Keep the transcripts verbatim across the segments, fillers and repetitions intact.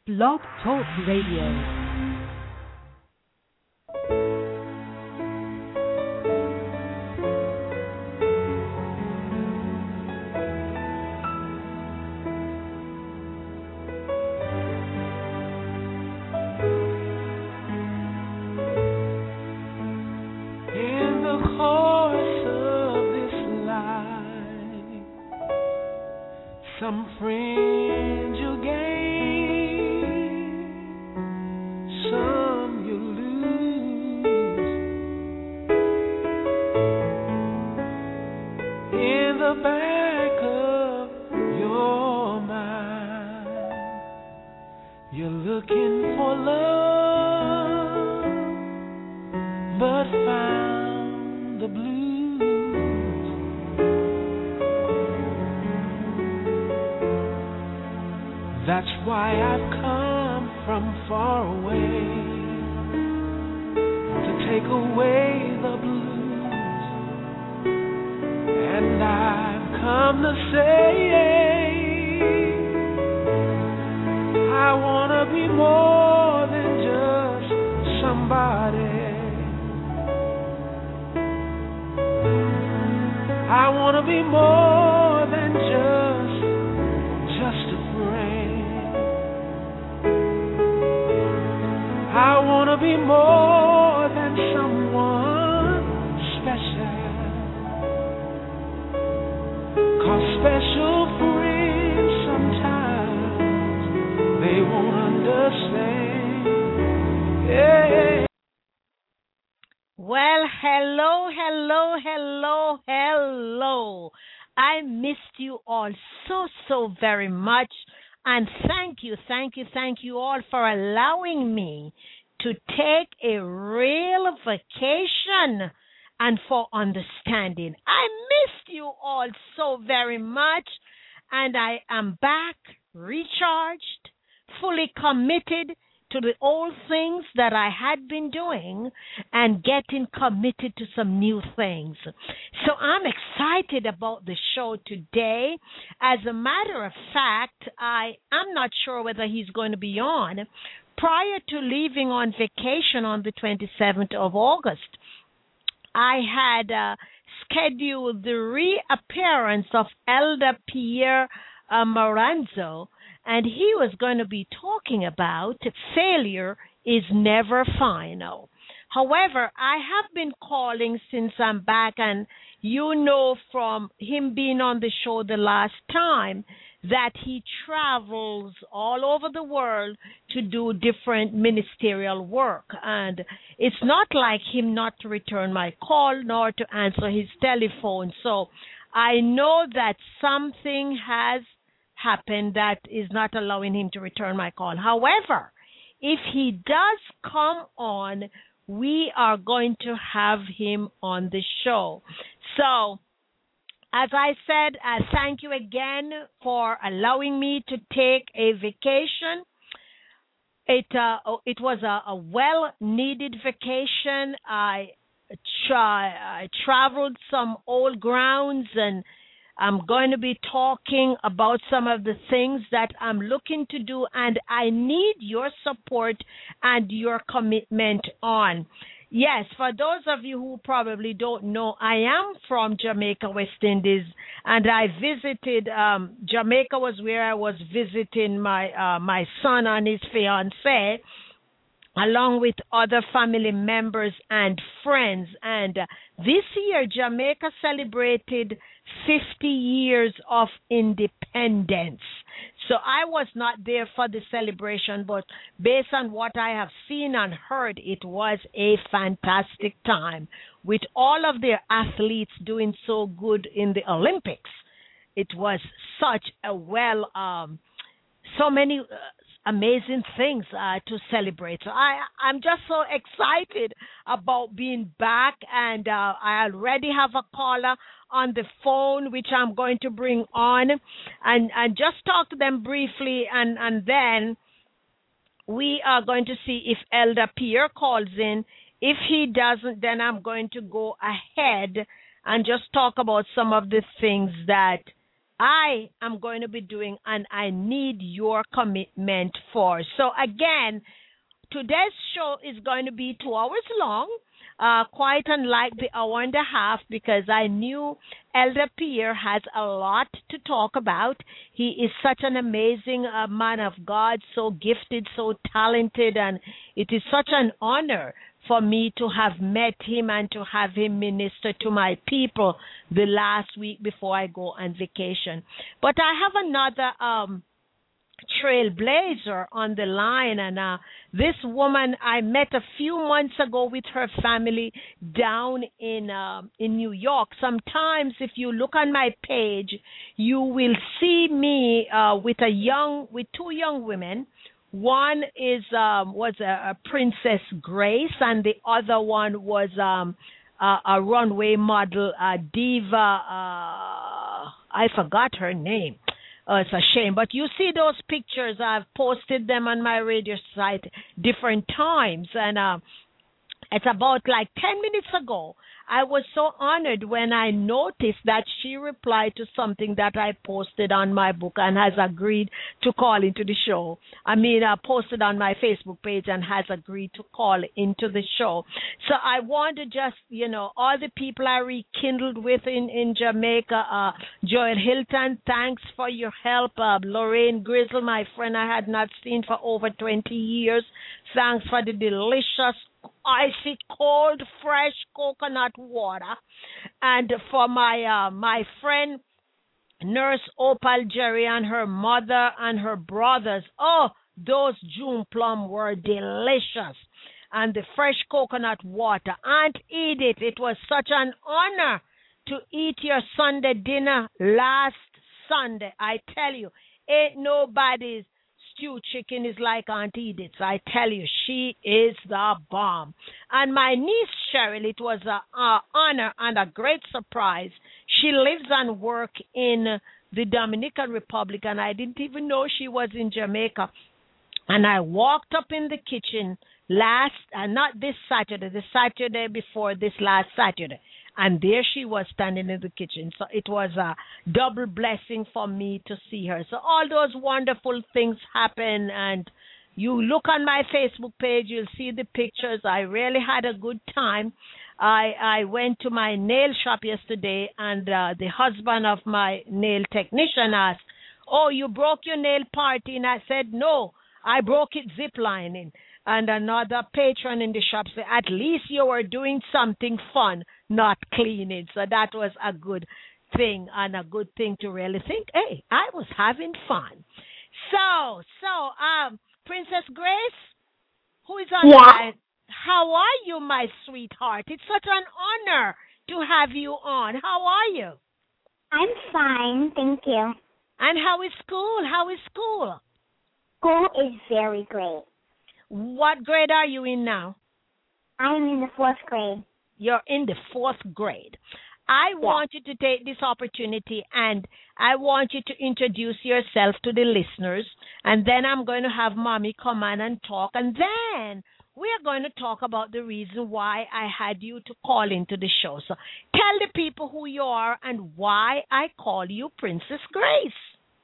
Blog Talk Radio. Some friends you gain, some you lose. In the back of your mind, you're looking for love, but found the blues. That's why I've come from far away to take away the blues. And I've come to say I wanna be more than just somebody. I wanna be more than just just a friend. I wanna be more than someone special. 'Cause special friends sometimes they won't understand. Yeah. Well, hello, hello, hello, hello. I missed you all so, so very much. And thank you, thank you, thank you all for allowing me to take a real vacation and for understanding. I missed you all so very much, and I am back, recharged, fully committed to the old things that I had been doing and getting committed to some new things. So I'm excited about the show today. As a matter of fact, I am not sure whether he's going to be on. Prior to leaving on vacation on the twenty-seventh of August, I had uh, scheduled the reappearance of Elder Pierre uh, Moranzo, and he was going to be talking about failure is never final. However, I have been calling since I'm back, and you know from him being on the show the last time that he travels all over the world to do different ministerial work. And it's not like him not to return my call nor to answer his telephone. So I know that something has happened that is not allowing him to return my call. However, if he does come on, we are going to have him on the show. So, as I said, uh, thank you again for allowing me to take a vacation. It uh, it was a, a well-needed vacation. I, tra- I traveled some old grounds, and I'm going to be talking about some of the things that I'm looking to do, and I need your support and your commitment on. Yes, for those of you who probably don't know, I am from Jamaica, West Indies, and I visited, um, Jamaica was where I was visiting my uh, my son and his fiancée, along with other family members and friends. And uh, this year, Jamaica celebrated fifty years of independence. So I was not there for the celebration, but based on what I have seen and heard, it was a fantastic time with all of their athletes doing so good in the Olympics. It was such a well, um, so many uh, amazing things uh, to celebrate. So I, I'm just so excited about being back, and uh, I already have a caller on the phone, which I'm going to bring on, and, and just talk to them briefly, and, and then we are going to see if Elder Pierre calls in. If he doesn't, then I'm going to go ahead and just talk about some of the things that I am going to be doing and I need your commitment for. So again, today's show is going to be two hours long, uh, quite unlike the hour and a half because I knew Elder Pierre has a lot to talk about. He is such an amazing uh, man of God, so gifted, so talented, and it is such an honor for me to have met him and to have him minister to my people the last week before I go on vacation. But I have another um, trailblazer on the line, and uh, this woman I met a few months ago with her family down in uh, in New York. Sometimes, if you look on my page, you will see me uh, with a young with two young women. One is um, was a, a Princess Grace, and the other one was um, a, a runway model, uh, Diva. Uh, I forgot her name. Oh, it's a shame. But you see those pictures. I've posted them on my radio site different times. And uh, it's about like ten minutes ago. I was so honored when I noticed that she replied to something that I posted on my book and has agreed to call into the show. I mean, I posted on my Facebook page and has agreed to call into the show. So I want to just, you know, all the people I rekindled with in, in Jamaica, uh, Joel Hilton, thanks for your help. Uh, Lorraine Grizzle, my friend I had not seen for over twenty years, thanks for the delicious icy cold fresh coconut water. And for my uh, my friend Nurse Opal Jerry and her mother and her brothers, oh, those June plum were delicious. And the fresh coconut water, Aunt Edith, it was such an honor to eat your Sunday dinner last Sunday. I tell you, ain't nobody's stew chicken is like Aunt Edith's. I tell you, she is the bomb. And my niece Cheryl, it was an honor and a great surprise. She lives and works in the Dominican Republic, and I didn't even know she was in Jamaica. And I walked up in the kitchen last, uh, not this Saturday, the Saturday before this last Saturday. And there she was standing in the kitchen. So it was a double blessing for me to see her. So all those wonderful things happen. And you look on my Facebook page, you'll see the pictures. I really had a good time. I I went to my nail shop yesterday, and uh, the husband of my nail technician asked, oh, you broke your nail party? And I said, no, I broke it ziplining. And another patron in the shop said, at least you were doing something fun, not cleaning. So that was a good thing and a good thing to really think, hey, I was having fun. So, so, um, Princess Grace, who is on yeah. the line? How are you, my sweetheart? It's such an honor to have you on. How are you? I'm fine, thank you. And how is school? How is school? School is very great. What grade are you in now? I'm in the fourth grade. You're in the fourth grade. I yeah. want you to take this opportunity, and I want you to introduce yourself to the listeners, and then I'm going to have Mommy come on and talk, and then we are going to talk about the reason why I had you to call into the show. So tell the people who you are and why I call you Princess Grace.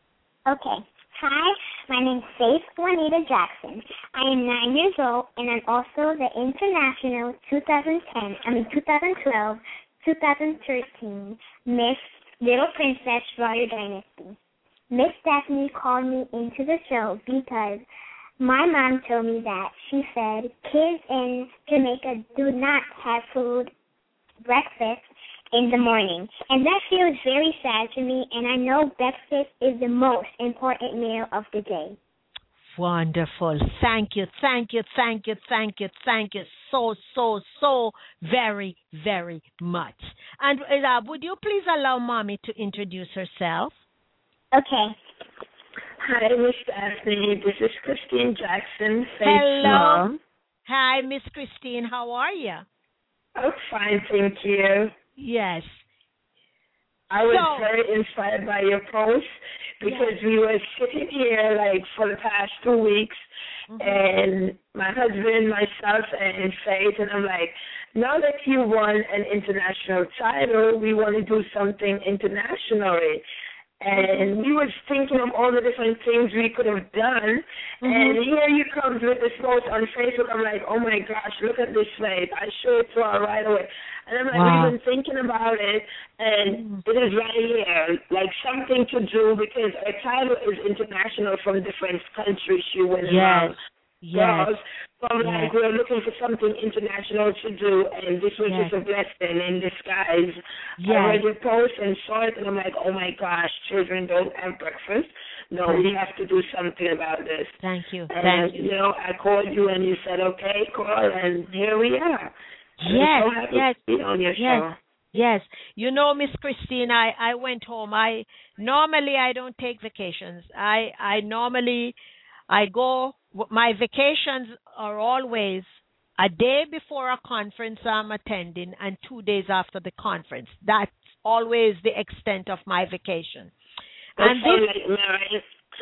Okay. Hi, my name is Faith Juanita Jackson. I am nine years old, and I'm also the International twenty ten, I mean twenty twelve, twenty thirteen Miss Little Princess Royal Dynasty. Miss Daphne called me into the show because my mom told me that she said kids in Jamaica do not have food, breakfast, in the morning. And that feels very sad to me, and I know breakfast is the most important meal of the day. Wonderful. Thank you, thank you, thank you, thank you, thank you so, so, so very, very much. And uh, would you please allow Mommy to introduce herself? Okay. Hi, Miss Daphne. This is Christine Jackson. Faith's Hello. mom. Hi, Miss Christine. How are you? I'm fine, thank you. Yes. I was so, very inspired by your post because yes. we were sitting here like for the past two weeks, mm-hmm. and my husband, myself, and Faith, and I'm like, now that you won an international title, we want to do something internationally. and we was thinking of all the different things we could have done, mm-hmm. and here you comes with this post on Facebook. I'm like, oh my gosh, look at this slave. I show it to her right away. And I'm like, wow. We've been thinking about it, and mm-hmm. it is right here, like something to do, because her title is international from different countries she went yes. around. Yes. So I'm like, yes. we're looking for something international to do, and this was yes. just a blessing in disguise. Yes. I read your post and saw it, and I'm like, oh my gosh, children don't have breakfast. No, Thank we have to do something about this. Thank you. And, Thank you. You know, I called you, and you said, okay, call, and here we are. Yes, I'm so happy yes, to be on your yes. show. Yes, you know, Miss Christine, I, I went home. I normally I don't take vacations. I I normally I go. My vacations are always a day before a conference I'm attending and two days after the conference. That's always the extent of my vacation. That's and this, like Mary.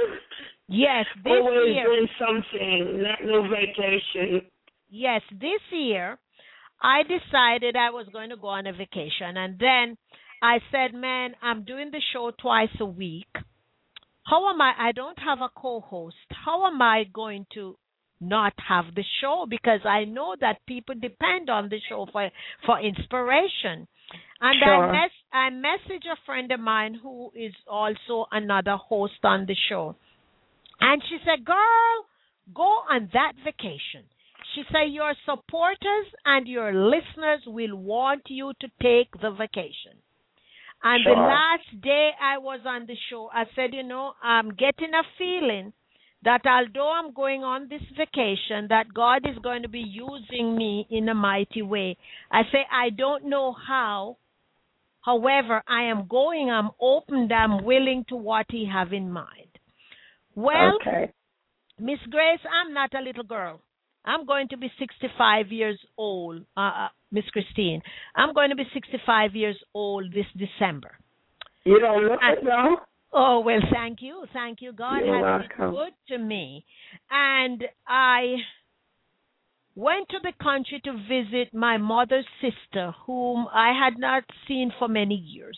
Yes, this always year, doing something, not no vacation. Yes, this year. I decided I was going to go on a vacation, and then I said, man, I'm doing the show twice a week. How am I? I don't have a co-host. How am I going to not have the show? Because I know that people depend on the show for, for inspiration. And sure. I, mess, I messaged a friend of mine who is also another host on the show. And she said, girl, go on that vacation. She said, your supporters and your listeners will want you to take the vacation. And sure. the last day I was on the show, I said, you know, I'm getting a feeling that although I'm going on this vacation, that God is going to be using me in a mighty way. I say, I don't know how. However, I am going, I'm open, I'm willing to what he have in mind. Well, okay. Miss Grace, I'm not a little girl. I'm going to be sixty-five years old, uh, Miss Christine. I'm going to be sixty-five years old this December. You don't look it, though? Oh, well, thank you. Thank you. God You're has welcome. been good to me. And I went to the country to visit my mother's sister, whom I had not seen for many years.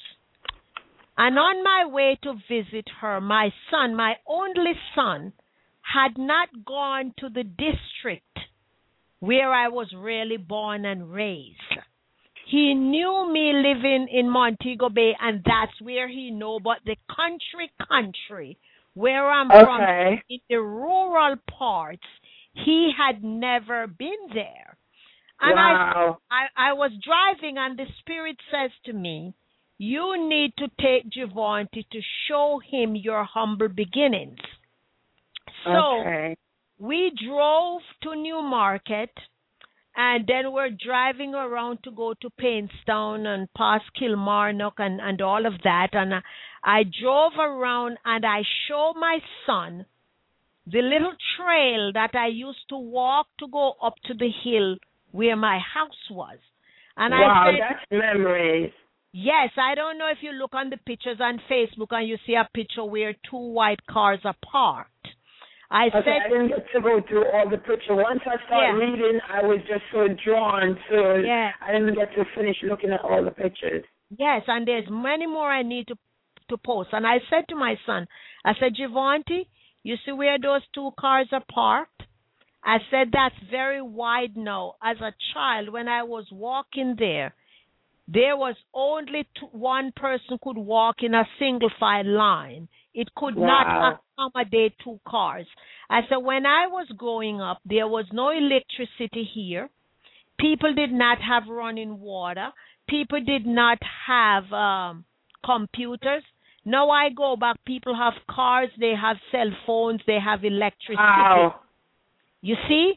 And on my way to visit her, my son, my only son, had not gone to the district where I was really born and raised. He knew me living in Montego Bay, and that's where he knew, but the country, country, where I'm okay. from, in the rural parts, he had never been there. And wow. I, I, I was driving, and the Spirit says to me, you need to take Javonte to show him your humble beginnings. So okay. we drove to Newmarket, and then we're driving around to go to Painstown and past Kilmarnock and, and all of that. And I, I drove around, and I showed my son the little trail that I used to walk to go up to the hill where my house was. And wow, I said, that's memories. Yes, I don't know if you look on the pictures on Facebook and you see a picture where two white cars are parked. I okay, said, I didn't get to go through all the pictures. Once I started yeah. reading, I was just so drawn to it. Yeah. I didn't get to finish looking at all the pictures. Yes, and there's many more I need to to post. And I said to my son, I said, Javonte, you see where those two cars are parked? I said, that's very wide now. As a child, when I was walking there, there was only two, one person could walk in a single file line. It could wow. not accommodate two cars. I said, when I was growing up, there was no electricity here. People did not have running water. People did not have um, computers. Now I go back, people have cars, they have cell phones, they have electricity. Wow. You see?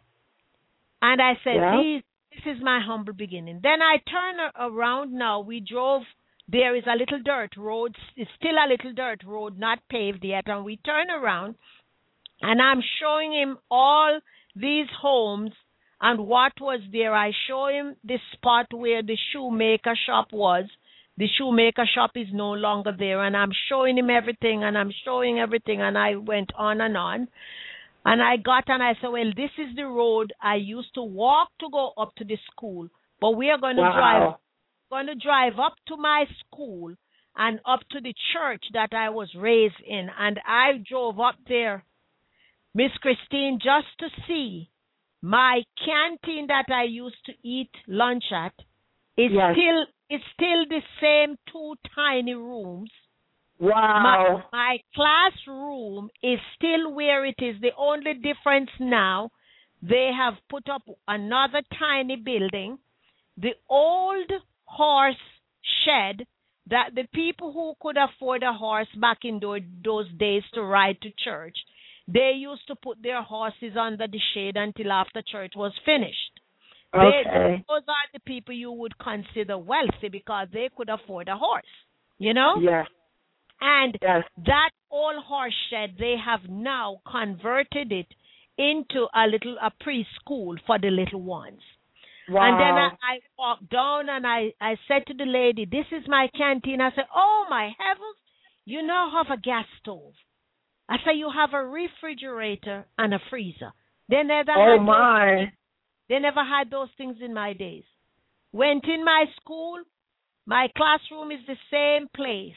And I said, yeah. These, this is my humble beginning. Then I turn around now. We drove. There is a little dirt road. It's still a little dirt road, not paved yet. And we turn around, and I'm showing him all these homes and what was there. I show him the spot where the shoemaker shop was. The shoemaker shop is no longer there. And I'm showing him everything, and I'm showing everything. And I went on and on. And I got and I said, well, this is the road I used to walk to go up to the school. But we are going to wow. drive going to drive up to my school, and up to the church that I was raised in. And I drove up there, Miss Christine, just to see my canteen that I used to eat lunch at. Is Yes. still it's still the same two tiny rooms. Wow. My, my classroom is still where it is. The only difference now, they have put up another tiny building. The old horse shed that the people who could afford a horse back in those, those days to ride to church, they used to put their horses under the shade until after church was finished. Okay. They, those are the people you would consider wealthy because they could afford a horse, you know? Yes. And Yes. that old horse shed, they have now converted it into a little a preschool for the little ones. Wow. And then I, I walked down and I, I said to the lady, this is my canteen. I said, oh, my heavens, you now have a gas stove. I said, you have a refrigerator and a freezer. They never Oh, had my. those, they never had those things in my days. Went in my school, my classroom is the same place.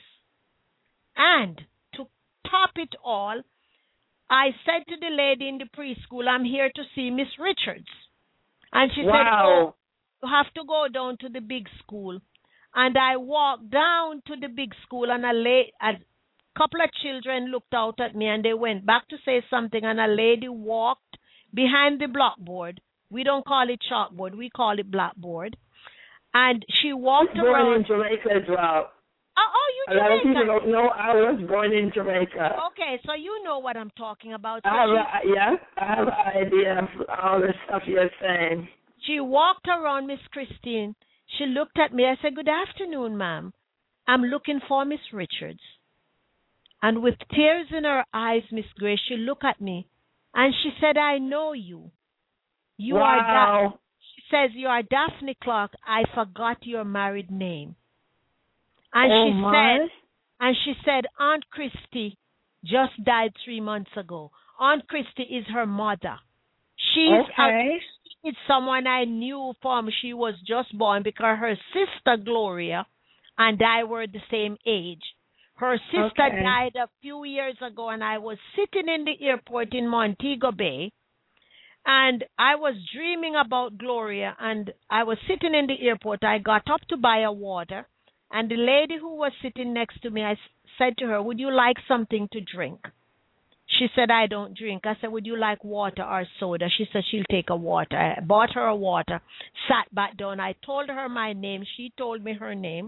And to top it all, I said to the lady in the preschool, I'm here to see Miss Richards. And she Wow. said, oh, you have to go down to the big school. And I walked down to the big school, and a, la- a couple of children looked out at me, and they went back to say something, and a lady walked behind the blackboard. We don't call it chalkboard. We call it blackboard. And she walked I was born around. in Jamaica as well. Oh, oh you A lot of people Jamaican. don't know I was born in Jamaica. Okay, so you know what I'm talking about. So I have she, a, yeah, I have an idea of all the stuff you're saying. she walked around Miss Christine. She looked at me. I said, good afternoon, ma'am. I'm looking for Miss Richards. And with tears in her eyes, Miss Grace, she looked at me and she said, I know you. You wow. are da- She says, you are Daphne Clark. I forgot your married name. And oh she my. said, and she said, Aunt Christy just died three months ago. Aunt Christy is her mother. She's okay. a, it's someone I knew from she was just born because her sister Gloria and I were the same age. Her sister okay. died a few years ago, and I was sitting in the airport in Montego Bay, and I was dreaming about Gloria, and I was sitting in the airport. I got up to buy a water, and the lady who was sitting next to me, I said to her, would you like something to drink? She said, I don't drink. I said, would you like water or soda? She said, she'll take a water. I bought her a water, sat back down. I told her my name. She told me her name.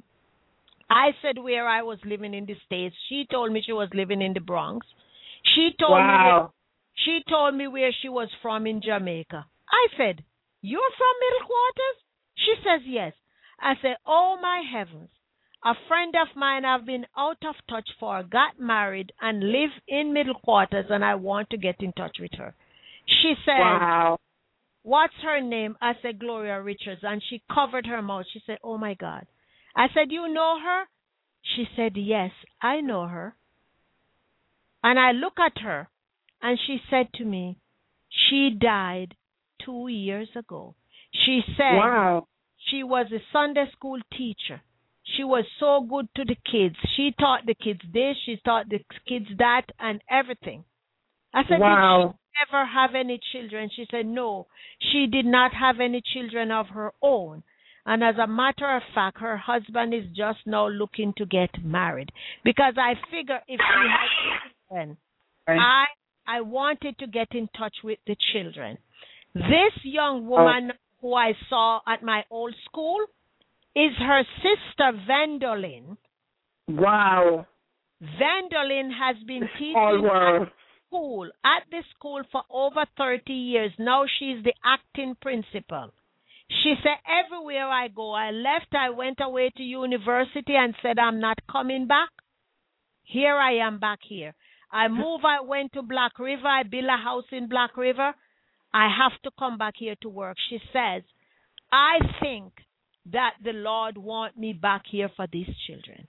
I said where I was living in the States. She told me she was living in the Bronx. She told wow. me where, she told me where she was from in Jamaica. I said, you're from Middle Quarters? She says, yes. I said, oh, my heavens. A friend of mine I've been out of touch for got married and live in Middle Quarters, and I want to get in touch with her. She said, wow. what's her name? I said, Gloria Richards. And she covered her mouth. She said, oh, my God. I said, you know her? She said, yes, I know her. And I look at her, and she said to me, she died two years ago. She said wow. she was a Sunday school teacher. She was so good to the kids. She taught the kids this, she taught the kids that, and everything. I said, wow. did she ever have any children? She said, no, she did not have any children of her own. And as a matter of fact, her husband is just now looking to get married. Because I figure if she had children, right. I I wanted to get in touch with the children. This young woman oh. who I saw at my old school is her sister, Vendolin. Wow. Vendolin has been teaching oh, at school, at this school for over thirty years. Now she's the acting principal. She said, everywhere I go, I left, I went away to university and said, I'm not coming back. Here I am back here. I moved, I went to Black River, I built a house in Black River. I have to come back here to work. She says, I think that the Lord wants me back here for these children.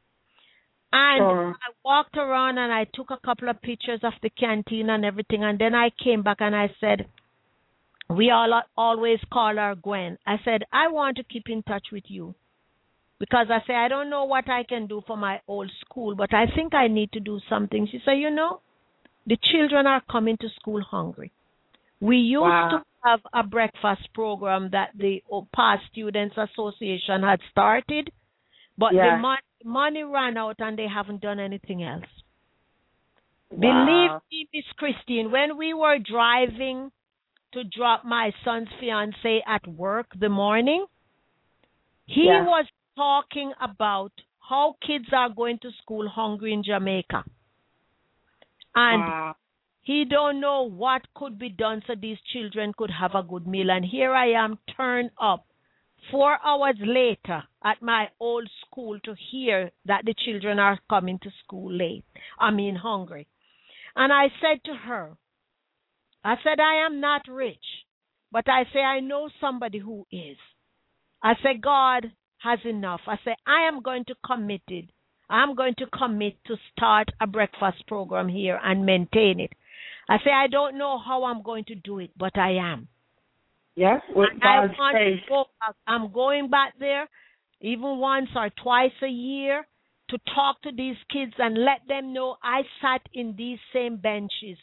And sure. I walked around and I took a couple of pictures of the canteen and everything, and then I came back and I said, we all always call her Gwen. I said, I want to keep in touch with you. because I say, I don't know what I can do for my old school, but I think I need to do something. She said, you know, the children are coming to school hungry. We used Wow. to have a breakfast program that the Past Students Association had started, but Yeah. the mon- money ran out and they haven't done anything else. Wow. Believe me, Miss Christine, when we were driving to drop my son's fiance at work the morning, he Yeah. was talking about how kids are going to school hungry in Jamaica. And Wow. he don't know what could be done so these children could have a good meal. And here I am turned up four hours later at my old school to hear that the children are coming to school late. I mean, hungry. And I said to her, I said, I am not rich, but I say, I know somebody who is. I say, God has enough. I say, I am going to commit it. I'm going to commit to start a breakfast program here and maintain it. I say, I don't know how I'm going to do it, but I am. Yes, with And I God's want grace. to go back. I'm going back there even once or twice a year to talk to these kids and let them know I sat in these same benches.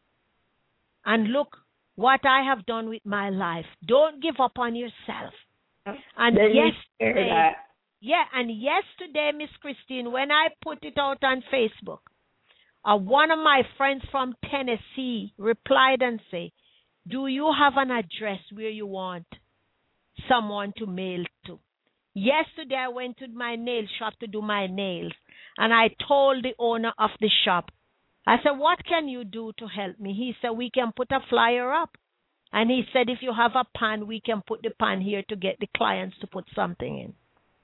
And look what I have done with my life. Don't give up on yourself. And Then you hear yesterday, that. yeah, and yesterday, Miss Christine, when I put it out on Facebook, uh, one of my friends from Tennessee replied and said, do you have an address where you want someone to mail to? Yesterday, I went to my nail shop to do my nails, and I told the owner of the shop, I said, what can you do to help me? He said, we can put a flyer up. And he said, if you have a pan, we can put the pan here to get the clients to put something in.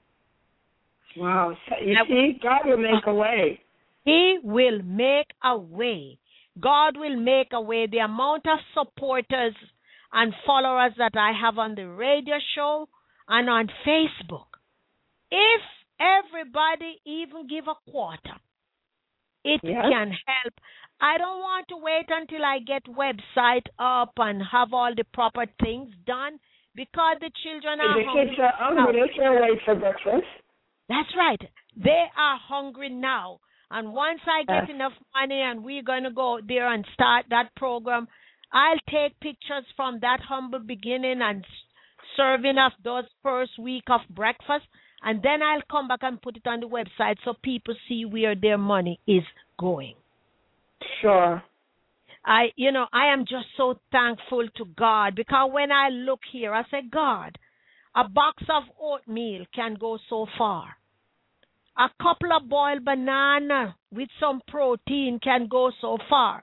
Wow. So you see, God will make a way. He will make a way. God will make a way. The amount of supporters and followers that I have on the radio show and on Facebook, if everybody even give a quarter, it Yes. can help. I don't want to wait until I get website up and have all the proper things done because the children are The hungry. kids are hungry. They can't wait for breakfast. That's right. They are hungry now. And once I get Yes. enough money and we're going to go there and start that program, I'll take pictures from that humble beginning and serving of those first week of breakfast. And then I'll come back and put it on the website so people see where their money is going. Sure. I, you know, I am just so thankful to God because when I look here, I say, God, a box of oatmeal can go so far. A couple of boiled banana with some protein can go so far.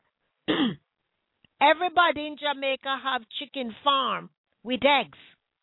Everybody in Jamaica have chicken farm with eggs.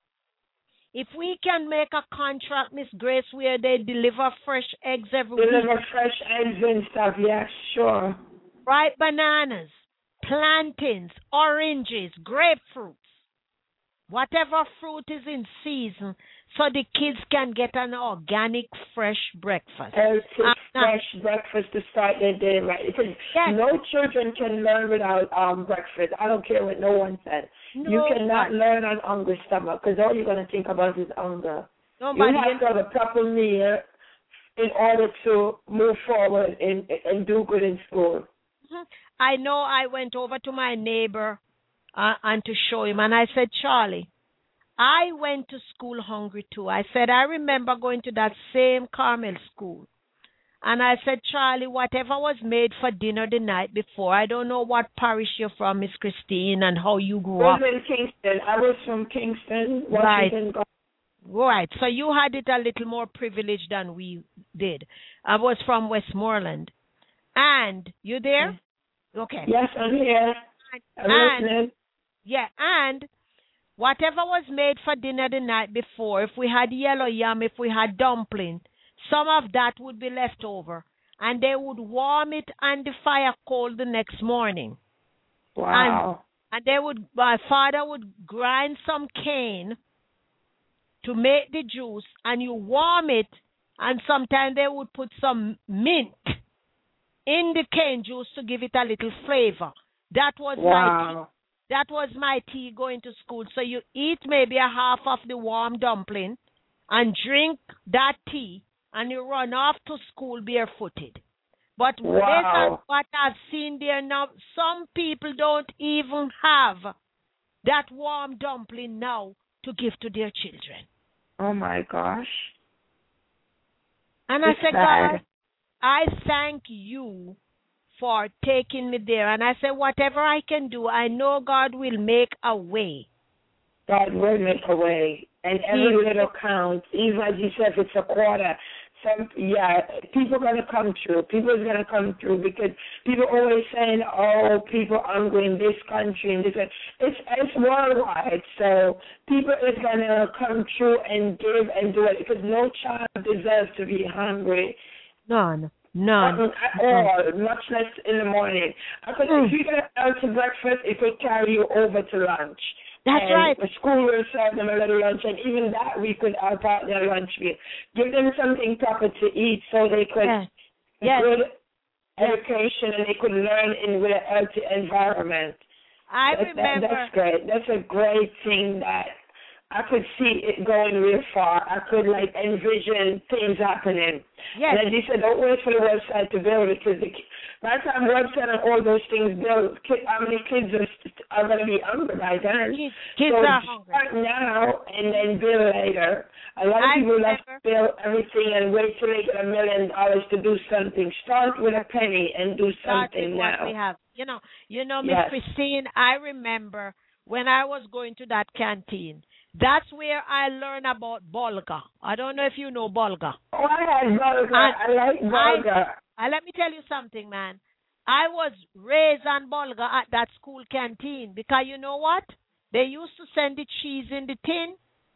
If we can make a contract, Miss Grace, where they deliver fresh eggs every Deliver week. fresh eggs and stuff. Yes, sure. Ripe bananas, plantains, oranges, grapefruits, whatever fruit is in season, so the kids can get an organic, fresh breakfast. Healthy, Uh, fresh breakfast to start their day right. Because Yes. no children can learn without um breakfast. I don't care what no one says. No, you cannot learn on hungry stomach because all you're going to think about is hunger. Nobody You have to have a proper meal in order to move forward and, and do good in school. I know I went over to my neighbor uh, and to show him, and I said, Charlie, I went to school hungry too. I said, I remember going to that same Carmel school. And I said, Charlie, whatever was made for dinner the night before, I don't know what parish you're from, Miss Christine, and how you grew I up. was in Kingston. I was from Kingston, Right. Washington. Right. So you had it a little more privileged than we did. I was from Westmoreland. And you there? Okay. Yes, I'm here. I'm And, listening. yeah, and whatever was made for dinner the night before, if we had yellow yam, if we had dumpling, some of that would be left over. And they would warm it on the fire coal the next morning. Wow. And they would, my father would grind some cane to make the juice, and you warm it, and sometimes they would put some mint in the cane juice to give it a little flavor. That was my tea. Wow. That was my tea going to school. So you eat maybe a half of the warm dumpling, and drink that tea and you run off to school barefooted. But based on Wow. what I've seen there now, some people don't even have that warm dumpling now to give to their children. Oh my gosh. And I It's said, sad. God, I thank you for taking me there. And I said, whatever I can do, I know God will make a way. God will make a way, and every little counts. Even as you said, if it's a quarter. Some, yeah, people are gonna come through. People are gonna come through because people always saying, "Oh, people hungry in this country and this." It's it's worldwide, so people is gonna come through and give and do it because no child deserves to be hungry. None. None. Nothing at all, much less in the morning. I could, Mm. if you get out to breakfast, it could carry you over to lunch. That's and right. the school will serve them a little lunch, and even that we could help out their lunch meal. Give them something proper to eat so they could Yes. get Yes. good education and they could learn in with a healthy environment. I That- that- remember. that's great. That's a great thing that I could see it going real far. I could like envision things happening. Yes. And as you said, don't wait for the website to build because the, by the time the website and all those things build, kid, how many kids are, are going to be hungry by then? Kids, kids so are hungry. start now and then build later. A lot of I people love remember- to build everything and wait till they get a million dollars to do something. Start with a penny and do Start with something what now. we have. You know, you know, Miss Yes. Christine, I remember when I was going to that canteen. That's where I learned about Bolga. I don't know if you know Bolga. Oh, I had burger. And I like burger. I, let me tell you something, man. I was raised on Bolga at that school canteen because you know what? They used to send the cheese in the tin,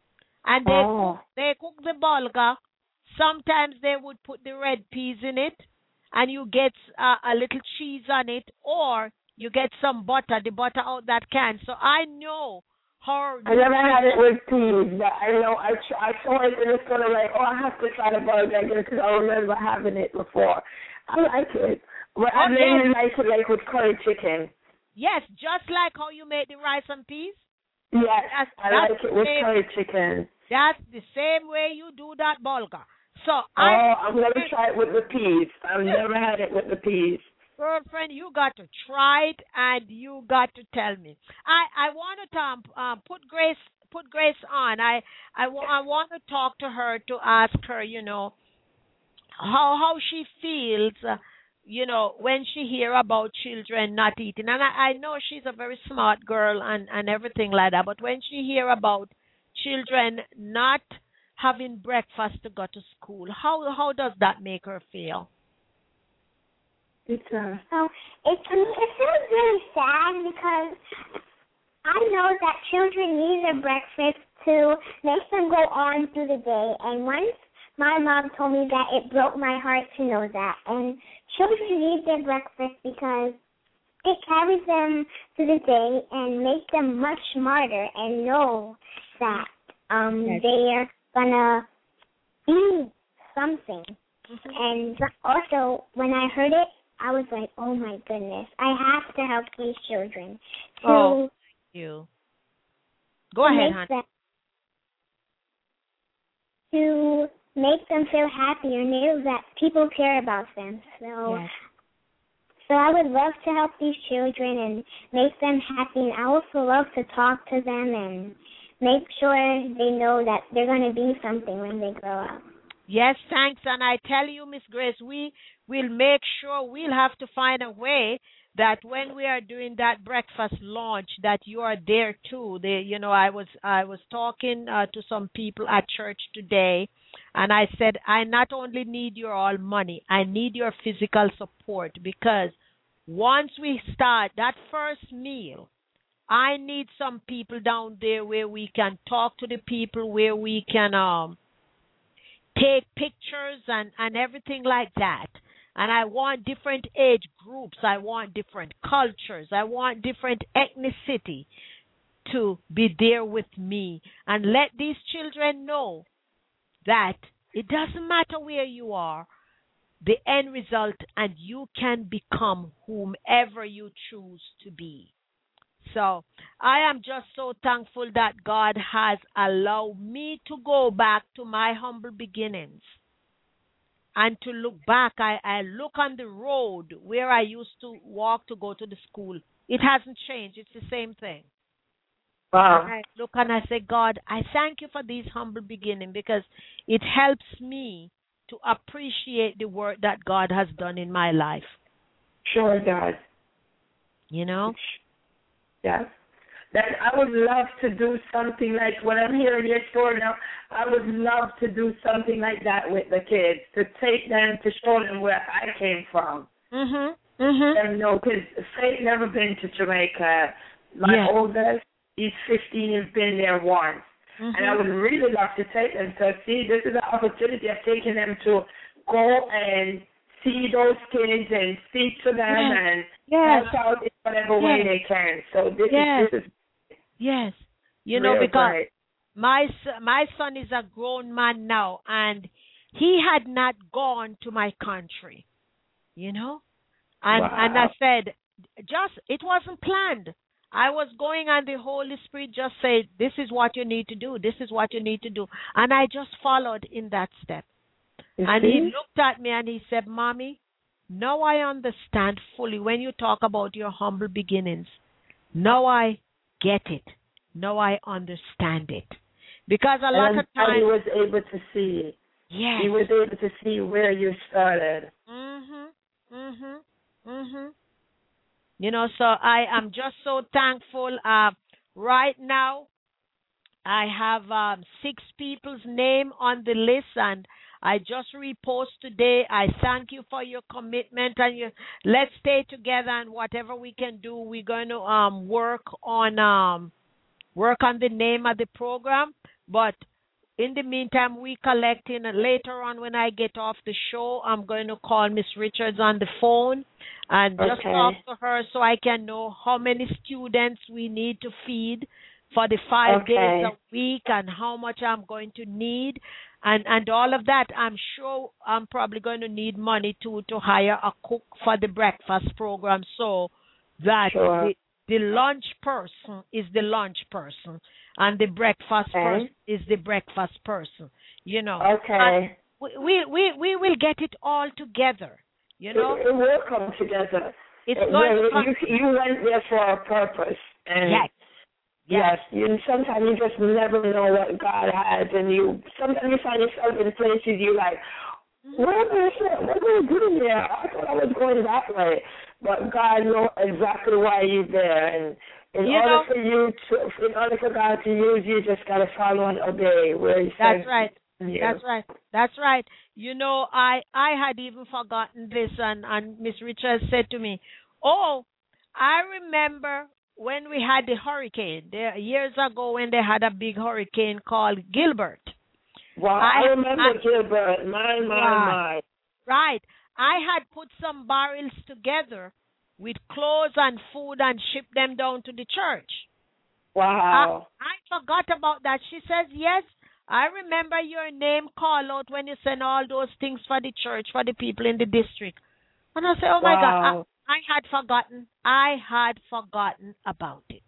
and they Oh. cook, they cook the Bolga. Sometimes they would put the red peas in it, and you get uh, a little cheese on it, or you get some butter, the butter out that can. So I know how. I never had it with peas, but I know I tr- I saw it and it's sort of like, oh, I have to try the burger again because I remember having it before. I like it, but I Oh, mainly yes. like it like with curry chicken. Yes, just like how you make the rice and peas. Yes, That's- I that's like it with the same- curry chicken. That's the same way you do that Bolga. So Oh, I, I'm gonna try it with the peas. I've never had it with the peas. girlfriend, you got to try it and you got to tell me. I I want to um, uh, put Grace put Grace on. I I, wa- I want to talk to her to ask her, you know, how how she feels, uh, you know, when she hear about children not eating. And I, I know she's a very smart girl and and everything like that. But when she hear about children not having breakfast to go to school, how how does that make her feel? It's uh. So it to me it feels really sad because I know that children need their breakfast to make them go on through the day. And once my mom told me that, it broke my heart to know that. And children need their breakfast because it carries them through the day and makes them much smarter and know that um Yes. they're gonna eat something. And also, when I heard it, I was like, oh my goodness, I have to help these children to, Oh, You go to ahead, make hon. them to make them feel happy and know that people care about them. So, Yes. so I would love to help these children and make them happy. And I also love to talk to them and make sure they know that they're going to be something when they grow up. Yes, thanks. And I tell you, Miss Grace, we will make sure we'll have to find a way that when we are doing that breakfast launch, that you are there too. They, you know, I was I was talking uh, to some people at church today, and I said I not only need your all money, I need your physical support because once we start that first meal, I need some people down there where we can talk to the people, where we can um. take pictures and, and everything like that. And I want different age groups. I want different cultures. I want different ethnicity to be there with me. And let these children know that it doesn't matter where you are, the end result, and you can become whomever you choose to be. So I am just so thankful that God has allowed me to go back to my humble beginnings and to look back. I, I look on the road where I used to walk to go to the school. It hasn't changed. It's the same thing. Wow. And I look and I say, God, I thank you for these humble beginnings because it helps me to appreciate the work that God has done in my life. Sure does. You know? Yeah. That I would love to do something like what I'm hearing your story now. I would love to do something like that with the kids, to take them to show them where I came from. Mhm. Mhm. And you know, because Faith never been to Jamaica. My Yeah. oldest, he's fifteen, has been there once. Mhm. And I would really love to take them. So see, this is an opportunity of taking them to go and see those kids and speak to them Yes. and Yes. help out in whatever Yes. way they can. So this Yes. is this is Yes. You know, real because great. my s- my son is a grown man now, and he had not gone to my country. You know, and Wow. and I said, just it wasn't planned. I was going, and the Holy Spirit just said, "This is what you need to do. This is what you need to do," and I just followed in that step. You And see? he looked at me and he said, "Mommy, now I understand fully when you talk about your humble beginnings. Now I get it. Now I understand it." Because a lot and of how he times, was able to see. yes. He was able to see where you started. Mhm. Mhm. Mhm. You know, so I am just so thankful. Uh, right now, I have um, six people's name on the list, and I just repost today. I thank you for your commitment, and your, let's stay together, and whatever we can do, we're going to um, work on um, work on the name of the program. But in the meantime, we collecting, and later on when I get off the show, I'm going to call Miss Richards on the phone and just Okay. talk to her so I can know how many students we need to feed for the five Okay. days a week and how much I'm going to need and, and all of that. I'm sure I'm probably going to need money to, to hire a cook for the breakfast program so that Sure. the, the lunch person is the lunch person and the breakfast Okay. person is the breakfast person, you know. Okay. And we, we, we will get it all together, you know. It, it will come together. It's It going will. to come. You, you went there for a purpose. And Yes. Yes, you sometimes you just never know what God has, and you sometimes you find yourself in places you like, what am I saying? What am I doing there? I thought I was going that way, but God knows exactly why you're there, and in You order know- for you to, in order for God to use you, just gotta follow and obey where He That's says right. you. That's right. That's right. You know, I I had even forgotten this, and and Miss Richards said to me, "Oh, I remember when we had the hurricane there years ago when they had a big hurricane called Gilbert." Wow, I- I, remember I- Gilbert. My, my, Right. my. Right. I had put some barrels together with clothes and food and shipped them down to the church. Wow. I, I forgot about that. She says, yes, I remember your name call out when you send all those things for the church, for the people in the district. And I said, oh, my God, Wow. I, I had forgotten. I had forgotten about it.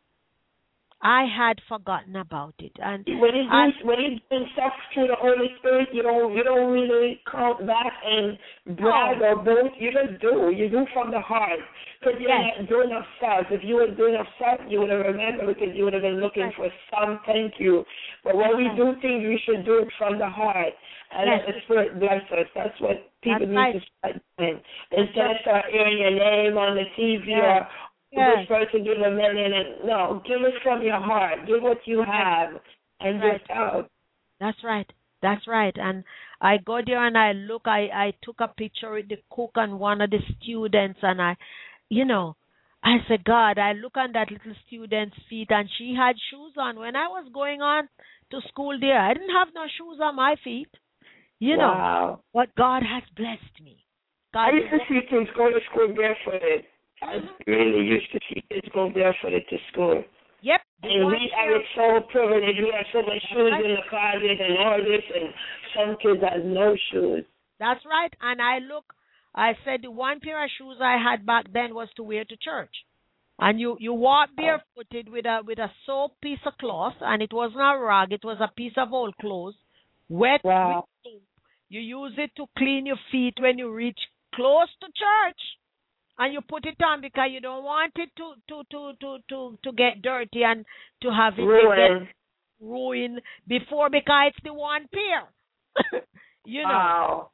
I had forgotten about it. And When you I, do when you do stuff through the Holy Spirit, you don't you don't really count back and brag or boast. You just do. You do from the heart because you're Yes. not doing of self. If you were doing of self, you would have remembered because you would have been looking Right. for some thank you. But when we Right. do things, we should do it from the heart and Yes. let the Spirit bless us. That's what people That's need right. to start doing instead of start hearing your name on the T V Yes. or. Yes. This person give a million, and no, give it from your heart. Give what you have, and Right. just out. That's right. That's right. And I go there and I look. I, I took a picture with the cook and one of the students, and I, you know, I said, God, I look on that little student's feet, and she had shoes on. When I was going on to school there, I didn't have no shoes on my feet, you know. Wow. But God has blessed me. God, I used to see kids go to school barefooted. I really used to see kids go barefooted to school. Yep. the And one we here- are so privileged. We have so many shoes in the closet and all this, and some kids have no shoes. That's right. And I look, I said the one pair of shoes I had back then was to wear to church. And you, you walk barefooted with a with a soap piece of cloth, and it wasn't a rag, it was a piece of old clothes, wet with Wow. soap. You use it to clean your feet when you reach close to church. And you put it on because you don't want it to to to to to, to get dirty and to have it get Ruined. ruined before, because it's the one pair. you know. Wow.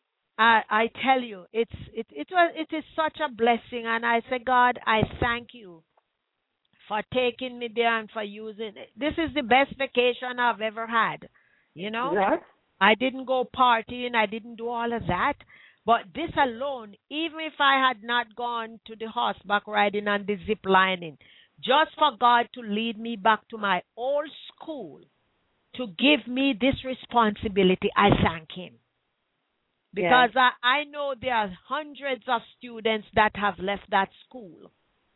I I tell you, it's it it was it is such a blessing, and I say, God, I thank you for taking me there and for using it. This is the best vacation I've ever had. You know, That? I didn't go partying, I didn't do all of that, but this alone, even if I had not gone to the horseback riding and the zip lining, just for God to lead me back to my old school, to give me this responsibility, I thank Him. Because Yes. I, I know there are hundreds of students that have left that school.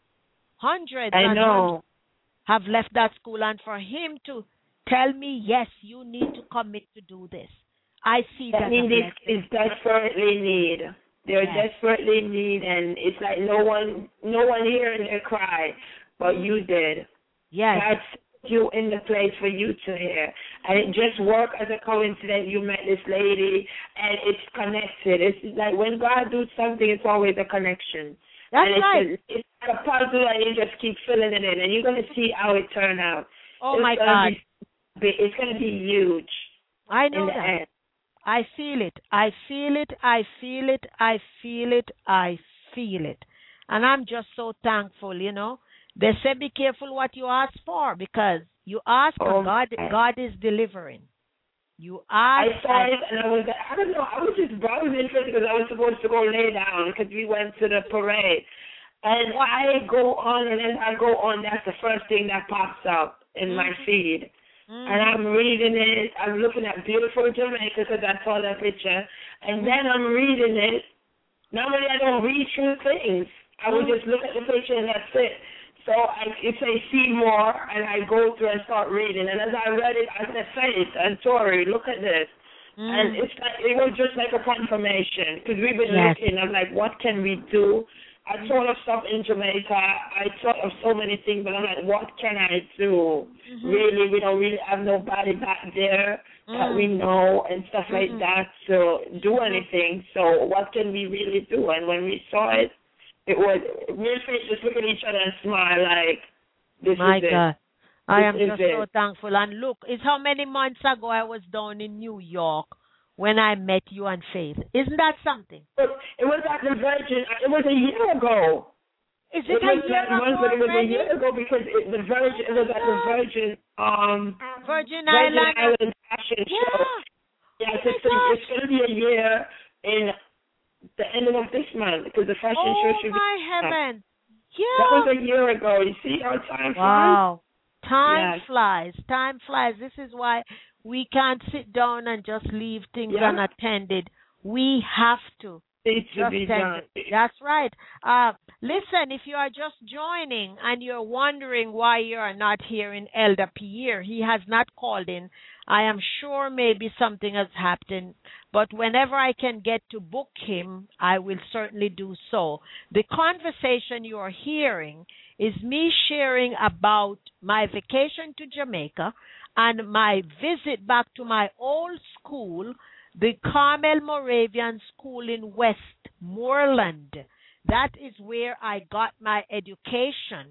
Hundreds I and hundreds know. have left that school. And for him to tell me, yes, you need to commit to do this, I see That that as a means blessing. it's, it's desperately need. They're Yes. desperately in need, and it's like no one, no one hearing their cry, but you did. Yes. God set you in the place for you to hear, and it just worked as a coincidence. You met this lady, and it's connected. It's like when God does something, it's always a connection. That's and it's right. A, it's like a puzzle, and you just keep filling it in, and you're gonna see how it turn out. Oh, it's my gonna God. Be, it's gonna be huge I in know the that. end. I feel it. I feel it. I feel it. I feel it. I feel it. And I'm just so thankful, you know. They say be careful what you ask for, because you ask Oh, and God my. God is delivering. You I ask saw and it, and I was, I don't know, I was just browsing first because I was supposed to go lay down because we went to the parade. And I go on, and as I go on, that's the first thing that pops up in my feed. Mhm. And I'm reading it. I'm looking at beautiful Jamaica because I saw that picture. And then I'm reading it. Normally I don't read through things. I would just look at the picture and that's it. So I, it says see more, and I go through and start reading. And as I read it, I said, Faith and Tori, look at this. Mm. And it's like it was just like a confirmation because we've been Yes. looking. I'm like, what can we do? I thought of stuff in Jamaica. I thought of so many things, but I'm like, what can I do? Mhm. Really, we don't really have nobody back there that Mm. we know and stuff like Mhm. that to do anything. So what can we really do? And when we saw it, it was me and Faith just look at each other and smile like, this My is it. God. I This am is just it. so thankful. And look, it's how many months ago I was down in New York when I met you and Faith. Isn't that something? But it was at the Virgin. It was a year ago. Is it, It a was year nine months, ago but it was a already? year ago because it, the Virgin. It was at the Virgin. Um. Virgin Virgin Island. Island Fashion Show. Yeah. Yes, Oh my it's, gonna- gosh. it's going to be a year in the ending of this month because the fashion show Oh should be. my heaven. That was Yeah. a year ago. You see how time flies? Wow. Time Yes. flies. Time flies. This is why we can't sit down and just leave things Yeah. unattended. We have to. Needs to Just be tend done. to- That's right. Uh, listen, if you are just joining and you're wondering why you are not hearing Elder Pierre, he has not called in. I am sure maybe something has happened, but whenever I can get to book him, I will certainly do so. The conversation you are hearing is me sharing about my vacation to Jamaica and my visit back to my old school, the Carmel Moravian School in Westmoreland. That is where I got my education.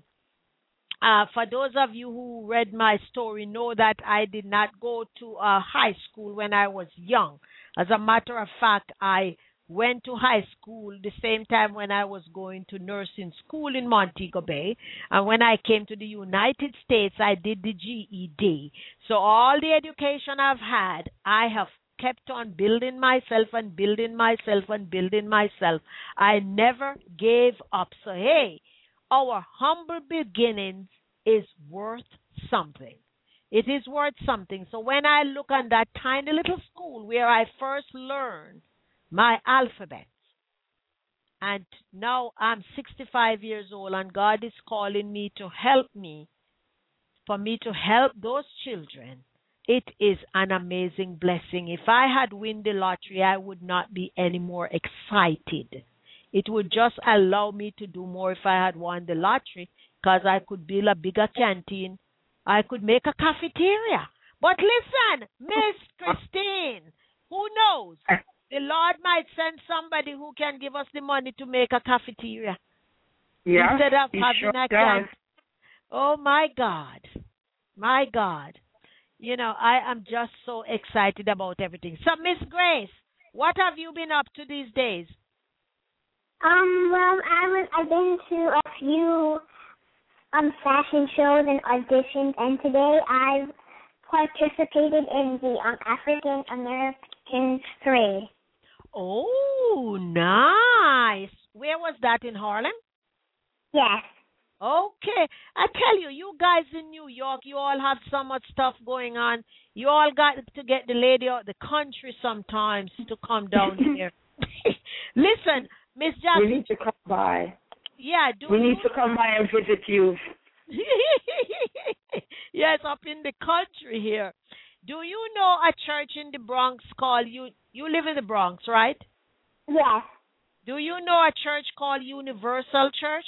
Uh, for those of you who read my story, know that I did not go to uh, high school when I was young. As a matter of fact, I went to high school the same time when I was going to nursing school in Montego Bay. And when I came to the United States, I did the G E D. So all the education I've had, I have kept on building myself and building myself and building myself. I never gave up. So, hey, our humble beginnings is worth something. It is worth something. So when I look on that tiny little school where I first learned my alphabet, and now I'm sixty-five years old, and God is calling me to help me, for me to help those children, it is an amazing blessing. If I had won the lottery, I would not be any more excited. It would just allow me to do more if I had won the lottery. because I could build a bigger canteen. I could make a cafeteria. But listen, Miss Christine, who knows? The Lord might send somebody who can give us the money to make a cafeteria. Yeah, Instead of he having sure a does. canteen. Oh, my God. My God. You know, I am just so excited about everything. So, Miss Grace, what have you been up to these days? Um, well, I was, I've been to a few um fashion shows and auditions, and today I've participated in the um African American parade. Oh, nice. Where was that, in Harlem? Yes. Okay. I tell you, you guys in New York, you all have so much stuff going on. You all got to get the lady out the country sometimes to come down here. Listen, Miss Jackson. We need to come by. Yeah, do We you... need to come by and visit you. Yes, up in the country here. Do you know a church in the Bronx called you? You live in the Bronx, right? Yes. Do you know a church called Universal Church?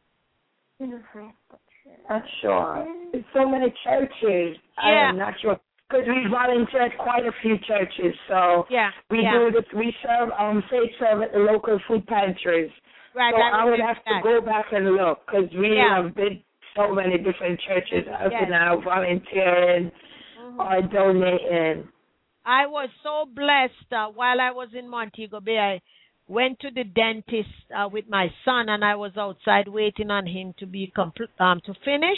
Not sure. There's so many churches. Yeah. I'm not sure. Because we volunteer at quite a few churches, so Yeah. we yeah. do this. We serve, um, faith serve at the local food pantries. Right. So I, would remember have that. to go back and look because we Yeah. have been so many different churches up Yes. and now volunteering Mhm. or donating. I was so blessed uh, while I was in Montego Bay. I went to the dentist uh, with my son, and I was outside waiting on him to be compl- um to finish.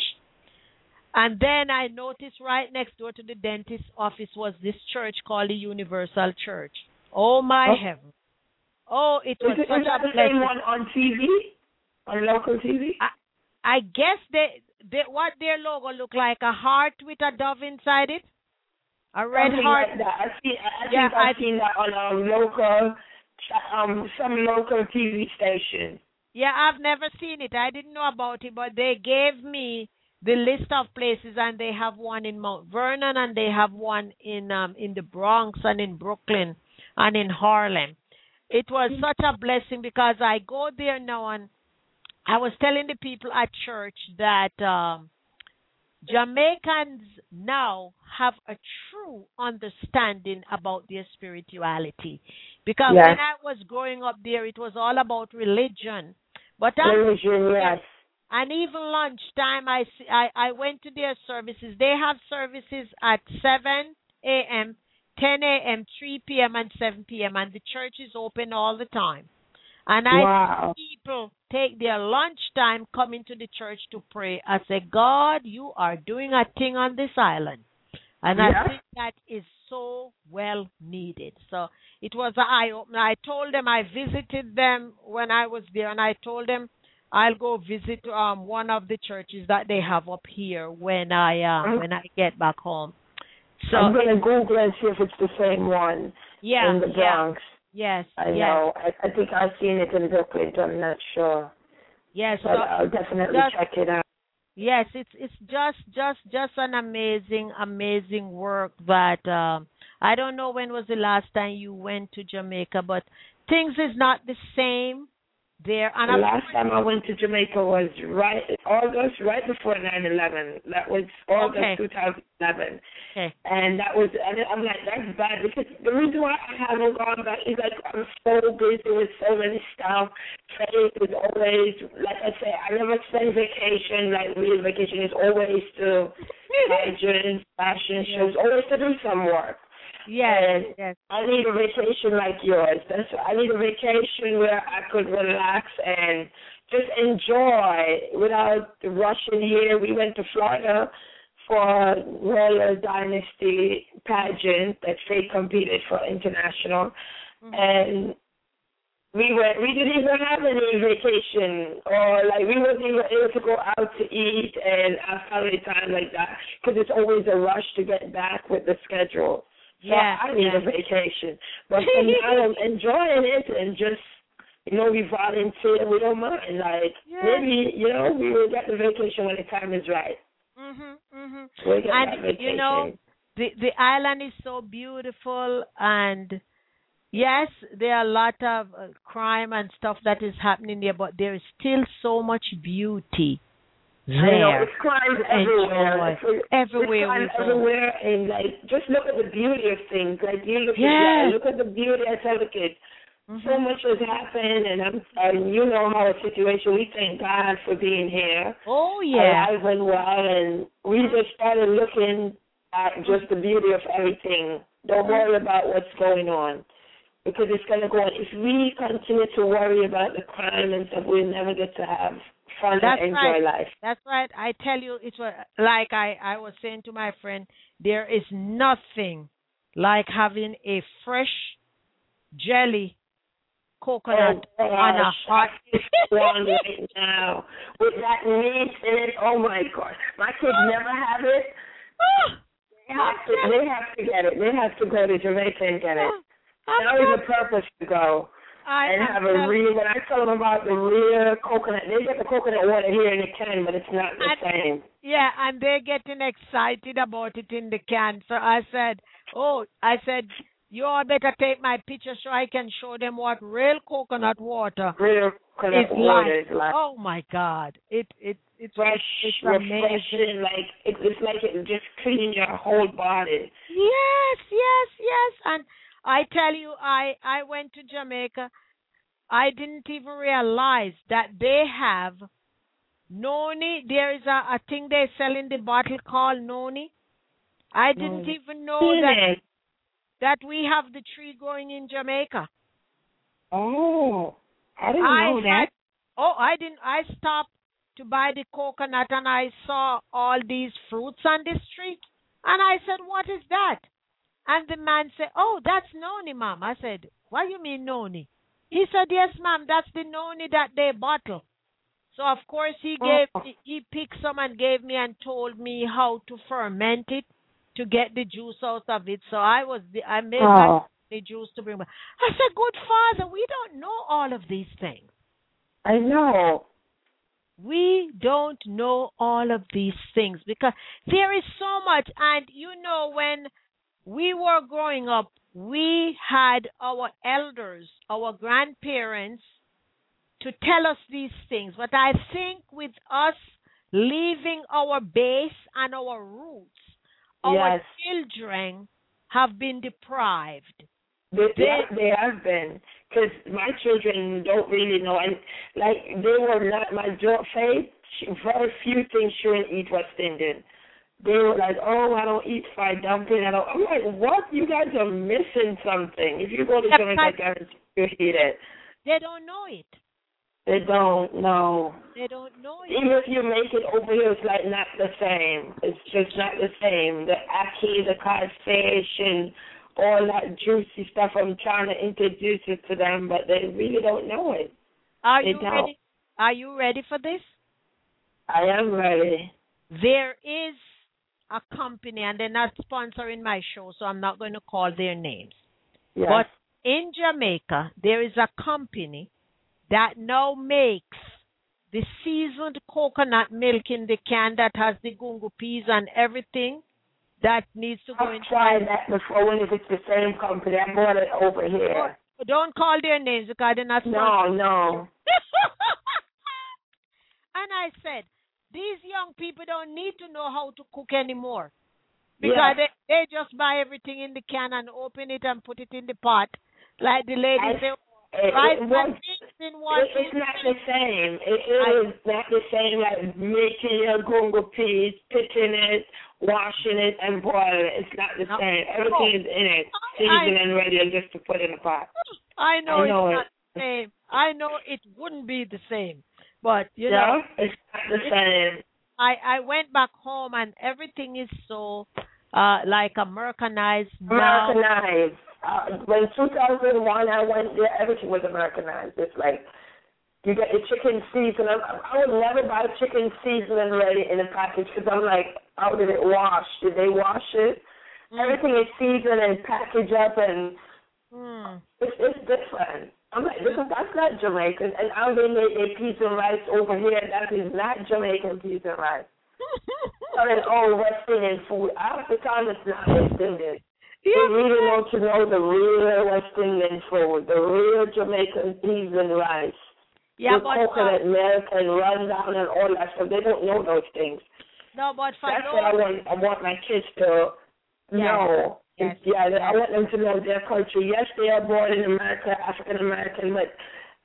And then I noticed right next door to the dentist's office was this church called the Universal Church. Oh my Oh. heaven! Oh, it was Is, it, such is that a the blessing. same one on T V? On local T V? I, I guess they, they what their logo look like, a heart with a dove inside it, a red Something heart. like that. I, see, I Yeah, think I've I- seen that on a local, um, some local T V station. Yeah, I've never seen it. I didn't know about it, but they gave me the list of places, and they have one in Mount Vernon, and they have one in um in the Bronx, and in Brooklyn, and in Harlem. It was such a blessing because I go there now, and I was telling the people at church that um, Jamaicans now have a true understanding about their spirituality. Because Yes. when I was growing up there, it was all about religion. But I'm Religion, yes. and even lunchtime, I, see, I, I went to their services. They have services at seven a.m., ten a.m., three p.m., and seven p.m., and the church is open all the time. And I Wow. see people take their lunchtime coming to the church to pray. I say, God, you are doing a thing on this island. And Yeah. I think that is so well needed. So it was an eye-opener. I told them I visited them when I was there, and I told them I'll go visit um one of the churches that they have up here when I uh, Mhm. when I get back home. So I'm going to Google and see if it's the same one yeah, in the yeah, Bronx. yes, I yes, know. I, I think I've seen it in Brooklyn, so I'm not sure. yes. But So I'll definitely just, check it out. yes, it's it's just just just an amazing amazing work that um I don't know when was the last time you went to Jamaica, but things is not the same there. And The of last course, time I went to Jamaica was right August, right before nine eleven. That was August Okay. two thousand eleven. okay, And that was, and I'm like, that's bad because the reason why I haven't gone back is like I'm so busy with so many stuff. Faith is always, like I say, I never spend vacation, like real vacation is always to pageants, fashion shows, always to do some work. yes, And yes, I need a vacation like yours. That's, I need a vacation where I could relax and just enjoy without rushing here. We went to Florida for Royal Dynasty pageant that Faith competed for international, Mhm. and we were we didn't even have any vacation, or like we wasn't even able to go out to eat and have family time like that because it's always a rush to get back with the schedule. So yeah, I need yeah. a vacation, but for now I'm enjoying it and just. You know, we volunteer, we don't mind. Like, Yeah. maybe, you know, we will get the vacation when the time is right. Mhm, mhm. We'll get that And vacation. you know, the the island is so beautiful, and yes, there are a lot of uh, crime and stuff that is happening there, but there is still so much beauty there. I know, it's crime everywhere. It's, everywhere crime we go. everywhere, and like, just look at the beauty of things. Like, you look yes. at look at the beauty. I tell the kids, mm-hmm. so much has happened, and I'm, and you know how a situation. We thank God for being here. Oh yeah, alive and well, and we just started looking at just the beauty of everything. Don't worry about what's going on, because it's going to go on. If we continue to worry about the crime and stuff, we'll never get to have fun That's and enjoy right. life. That's right. I tell you, it's what, like I, I was saying to my friend, there is nothing like having a fresh jelly coconut oh, on a hot one right now with that meat in it. Oh my God, my kids never have it. They have to. They have to get it. They have to go to Jamaica and get it. That was the purpose to go. I and have a real, when I tell them about the real coconut, they get the coconut water here in the can, but it's not the and, same. Yeah, and they're getting excited about it in the can. So I said, oh, I said, you all better take my picture so I can show them what real coconut water real coconut is water like. is like. Oh, my God. It, it, it's fresh, it's refreshing, like, it, it's like it just clean your whole body. Yes, yes, yes. And I tell you, I, I went to Jamaica. I didn't even realize that they have noni. There is a, a thing they sell in the bottle called noni. I didn't mm. even know that that we have the tree growing in Jamaica. Oh, I didn't I know that. Had, oh, I didn't. I stopped to buy the coconut and I saw all these fruits on this tree. And I said, what is that? And the man said, oh, that's noni, ma'am. I said, what do you mean noni? He said, yes, ma'am, that's the noni that they bottle. So, of course, he gave oh. he, he picked some and gave me and told me how to ferment it to get the juice out of it. So I was I made oh. the juice to bring back. I said, good Father, we don't know all of these things. I know. We don't know all of these things because there is so much. And, you know, when we were growing up, we had our elders, our grandparents, to tell us these things. But I think with us leaving our base and our roots, our yes. children have been deprived. They, they, they have been, because my children don't really know. And, like, they were not, my daughter, Faith, she, very few things she wouldn't eat West Indian. They were like, oh, I don't eat fried dumpling. I don't. I'm like, what? You guys are missing something. If you go to Jamaica, I guarantee you eat it. They don't know it. They don't know. They don't know it. Even if you make it over here, it's like not the same. It's just not the same. The ackee, the codfish, and all that juicy stuff, I'm trying to introduce it to them, but they really don't know it. Are they you don't. ready? Are you ready for this? I am ready. There is a company, and they're not sponsoring my show, so I'm not going to call their names. Yes. But in Jamaica, there is a company that now makes the seasoned coconut milk in the can that has the gungo peas and everything that needs to go I've in. I've tried that before when it's the same company. I bought it over here. Don't, don't call their names because they're not No, sponsoring. no. And I said, these young people don't need to know how to cook anymore. Because yeah. they, they just buy everything in the can and open it and put it in the pot. Like the lady I, said, it, rice it, and beans in one. It, it's not the same. It, it I, is not the same like making your gungo peas, picking it, washing it, and boiling it. It's not the no, same. Everything no. is in it, seasoned and ready just to put in a pot. I know, I know it's it. not the same. I know it wouldn't be the same. But, you yeah, know. it's not the same. I, I went back home and everything is so, uh, like, Americanized now. Americanized. Uh, when two thousand one I went there, everything was Americanized. It's like, you get your chicken seasoned. I, I would never buy chicken seasoned and ready in a package because I'm like, how did it wash? Did they wash it? Mm. Everything is seasoned and packaged up, and mm. it's, it's different. I'm like, this is, that's not Jamaican. And how they make their peas and rice over here, that is not Jamaican peas and rice. I mean, oh, West Indian food. Half the time it's not West Indian. Yeah. We really want to know the real West Indian food, the real Jamaican peas and rice. Yeah, with but coconut uh, milk and rundown and all that stuff. They don't know those things. no, but for That's those, what I want. I want my kids to yes, know. yes, Yeah, yes. I want them to know their country. Yes, they are born in America, African American, but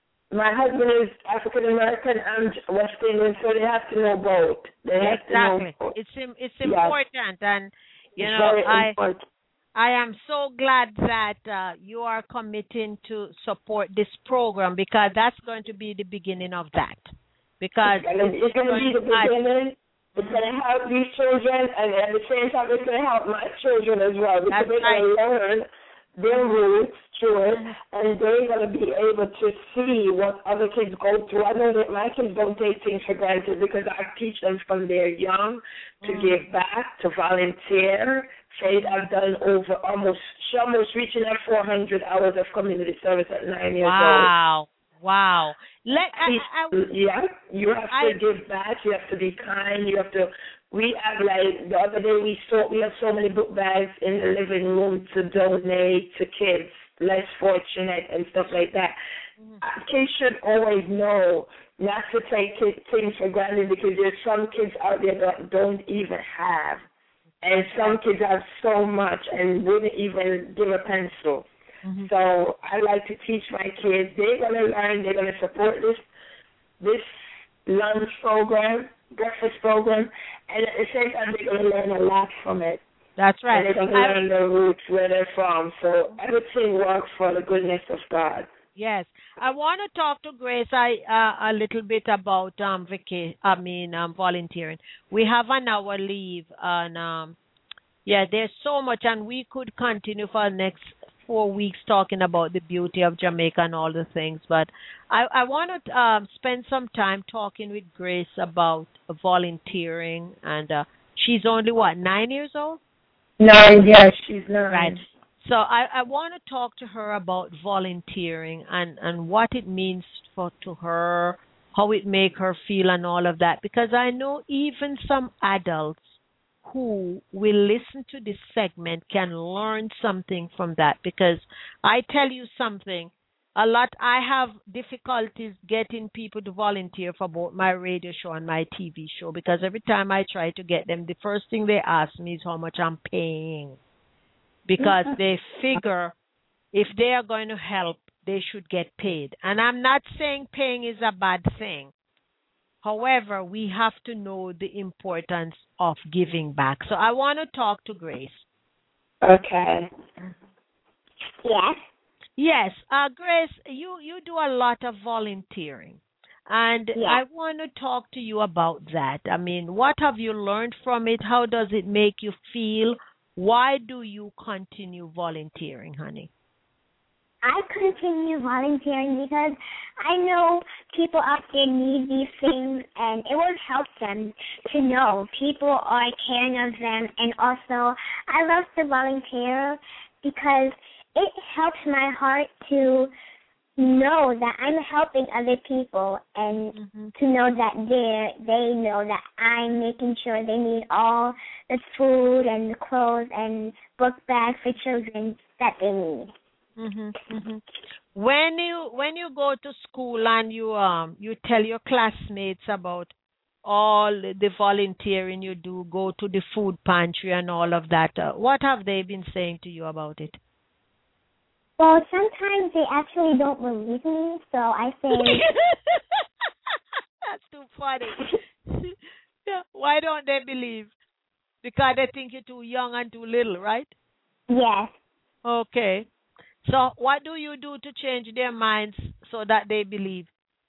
my husband is African American and West Indian, so they have to know both. They have Exactly. to know both. It's im- it's Yes. important, and you It's know, very I important. I am so glad that uh, you are committing to support this program because that's going to be the beginning of that. Because It's gonna, it's gonna be the add- beginning. It's gonna help these children, and at the same time, it's gonna help my children as well because That's they're right. gonna learn their roots through it, and they're gonna be able to see what other kids go through. I know that my kids don't take things for granted because I teach them from they're young to Mm. give back, to volunteer. Faith, I've done over almost, she almost reaching her four hundred hours of community service at nine years old. Wow, wow. Let I, Please, I, I, yeah, you have I- to give back. You have to be kind. You have to. We have like the other day we saw we have so many book bags in the living room to donate to kids less fortunate and stuff like that. Uh, Kids should always know not to take ki- things for granted because there's some kids out there that don't even have, and some kids have so much and wouldn't even give a pencil. Mhm. So I like to teach my kids. They're gonna learn. They're gonna support this this lunch program, breakfast program, and at the same time they're gonna learn a lot from it. That's right. And they're gonna I- learn their roots, where they're from. So everything works for the goodness of God. Yes, I want to talk to Grace I, uh, a little bit about um vaca- I mean um, volunteering. We have an hour leave, and um, yeah, there's so much, and we could continue for the next four weeks talking about the beauty of Jamaica and all the things. But I, I want to um, spend some time talking with Grace about volunteering, and uh, she's only what nine years old. Nine, yes, she's nine. Right. So I, I want to talk to her about volunteering and, and what it means for to her, how it make her feel and all of that. Because I know even some adults who will listen to this segment can learn something from that. Because I tell you something, a lot I have difficulties getting people to volunteer for both my radio show and my T V show because every time I try to get them, the first thing they ask me is how much I'm paying. Because they figure if they are going to help, they should get paid. And I'm not saying paying is a bad thing. However, we have to know the importance of giving back. So I want to talk to Grace. Okay. Yes. Yes, uh, Grace, you, you do a lot of volunteering. And Yeah. I want to talk to you about that. I mean, what have you learned from it? How does it make you feel? Why do you continue volunteering, honey? I continue volunteering because I know people out there need these things, and it will help them to know people are caring of them. And also, I love to volunteer because it helps my heart to know that I'm helping other people and Mm-hmm. to know that they they know that I'm making sure they need all the food and the clothes and book bags for children that they need. Mhm. Mhm. When you when you go to school and you um you tell your classmates about all the volunteering you do, go to the food pantry and all of that, uh, what have they been saying to you about it? Well, sometimes they actually don't believe me, so I say, That's too funny. Yeah, why don't they believe? Because they think you're too young and too little, right? yes. Okay. So what do you do to change their minds so that they believe?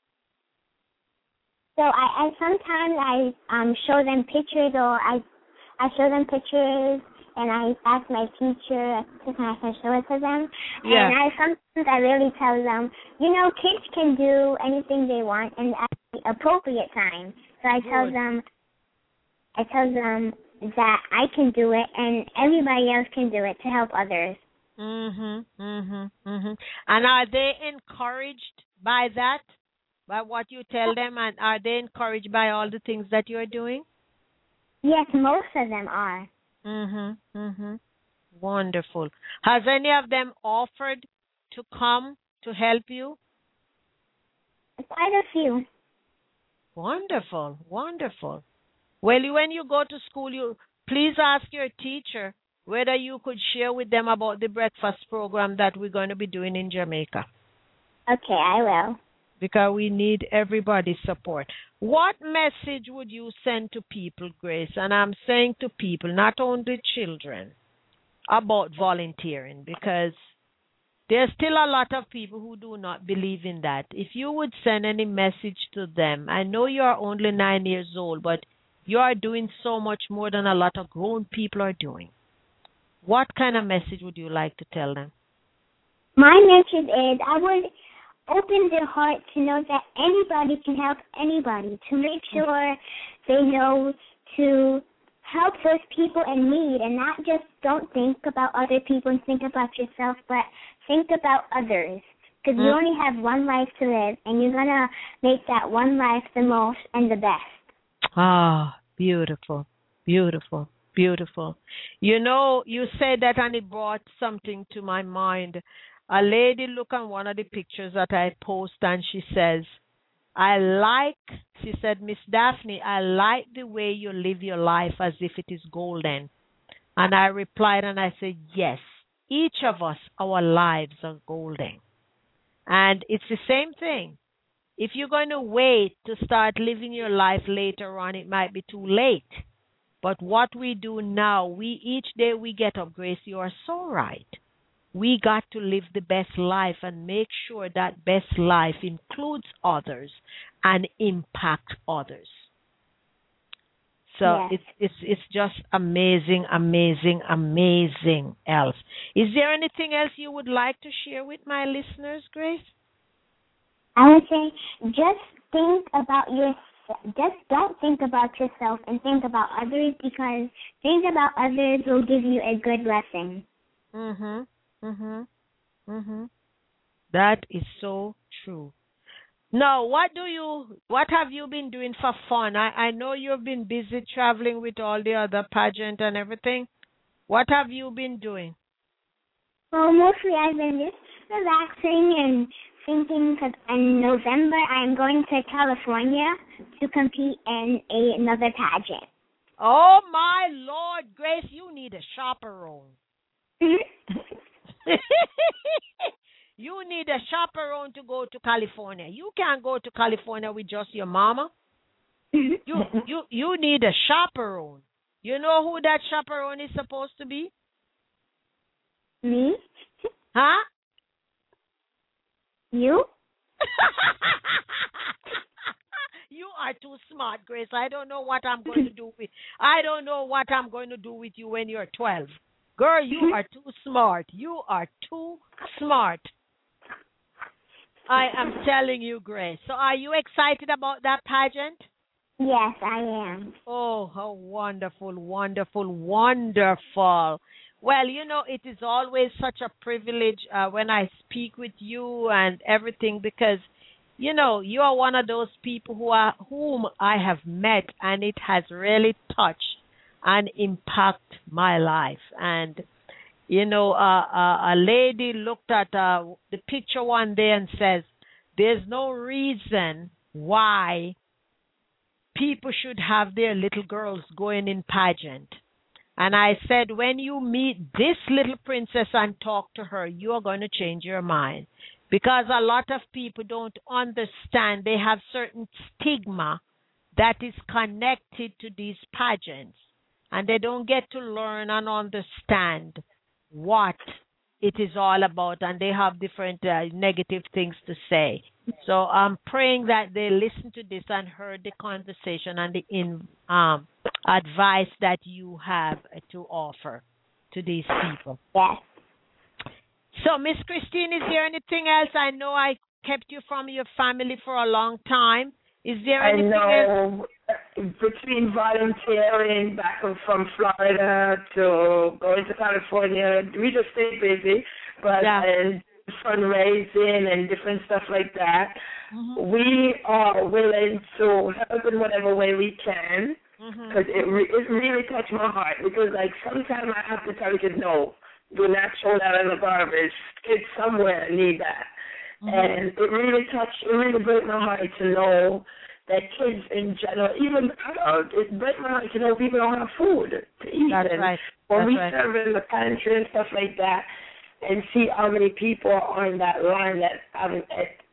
So I, I sometimes I um show them pictures, or I I show them pictures, and I ask my teacher if I can show it to them. Yeah. And I sometimes I really tell them, you know, kids can do anything they want, and at the appropriate time. So I tell Good. them, I tell them that I can do it, and everybody else can do it to help others. Mhm. Mhm. Mhm. And are they encouraged by that? By what you tell them, and are they encouraged by all the things that you're doing? Yes, most of them are. Mhm. Mhm. Wonderful. Has any of them offered to come to help you? quite a few. Wonderful, wonderful. Well, you- when you go to school, you please ask your teacher whether you could share with them about the breakfast program that we're going to be doing in Jamaica, Okay, I will. because we need everybody's support. What message would you send to people, Grace? And I'm saying to people, not only children, about volunteering, because there's still a lot of people who do not believe in that. If you would send any message to them, I know you are only nine years old, but you are doing so much more than a lot of grown people are doing. What kind of message would you like to tell them? My message is I would open their heart to know that anybody can help anybody, to make sure they know to help those people in need and not just don't think about other people and think about yourself, but think about others. Because you Mm. only have one life to live, and you're going to make that one life the most and the best. Ah, beautiful, beautiful, beautiful. You know, you said that and it brought something to my mind. A lady look on one of the pictures that I post and she says, I like, she said, Miss Daphne, I like the way you live your life as if it is golden. And I replied and I said, yes, each of us, our lives are golden. And it's the same thing. If you're going to wait to start living your life later on, it might be too late. But what we do now, we each day we get up, Grace, you are so right. We got to live the best life and make sure that best life includes others and impact others. So Yes. it's it's it's just amazing, amazing, amazing else. Is there anything else you would like to share with my listeners, Grace? I would say just think about your, just don't think about yourself and think about others, because think about others will give you a good lesson. Mhm. Mhm. Mhm. That is so true. Now, what do you what have you been doing for fun? I I know you've been busy traveling with all the other pageant and everything. What have you been doing? Well, mostly I've been just relaxing and thinking, because in November I'm going to California to compete in a, another pageant. Oh my Lord, Grace, you need a chaperone. You need a chaperone to go to California. You can't go to California with just your mama. You you you need a chaperone. You know who that chaperone is supposed to be? Me? Huh? You? You are too smart, Grace. I don't know what I'm going to do with I don't know what I'm going to do with you when you're twelve. Girl, you are too smart. You are too smart. I am telling you, Grace. So are you excited about that pageant? Yes, I am. Oh, how wonderful, wonderful, wonderful. Well, you know, it is always such a privilege uh, when I speak with you and everything, because, you know, you are one of those people who are whom I have met, and it has really touched and impacted my life. And, you know, uh, uh, a lady looked at uh, the picture one day and says, there's no reason why people should have their little girls going in pageant. And I said, when you meet this little princess and talk to her, you are going to change your mind. Because a lot of people don't understand. They have certain stigma that is connected to these pageants. And they don't get to learn and understand what it is all about. And they have different uh, negative things to say. So I'm praying that they listen to this and heard the conversation and the in, um, advice that you have to offer to these people. Yes. So, Miss Christine, is there anything else? I know I kept you from your family for a long time. Is there I anything know else? between volunteering back from Florida to going to California, we just stay busy, but Yeah. and fundraising and different stuff like that. Mm-hmm. We are willing to help in whatever way we can, because mm-hmm. it re- it really touched my heart. Because like sometimes I have to tell kids, no, do not throw that in the garbage. Kids somewhere need that. Mm-hmm. And it really touched, it really broke my heart to know that kids in general, even adults, it breaks my heart to know people don't have food to eat. That's and right. when That's we right. serve in the pantry and stuff like that, and see how many people are on that line that haven't,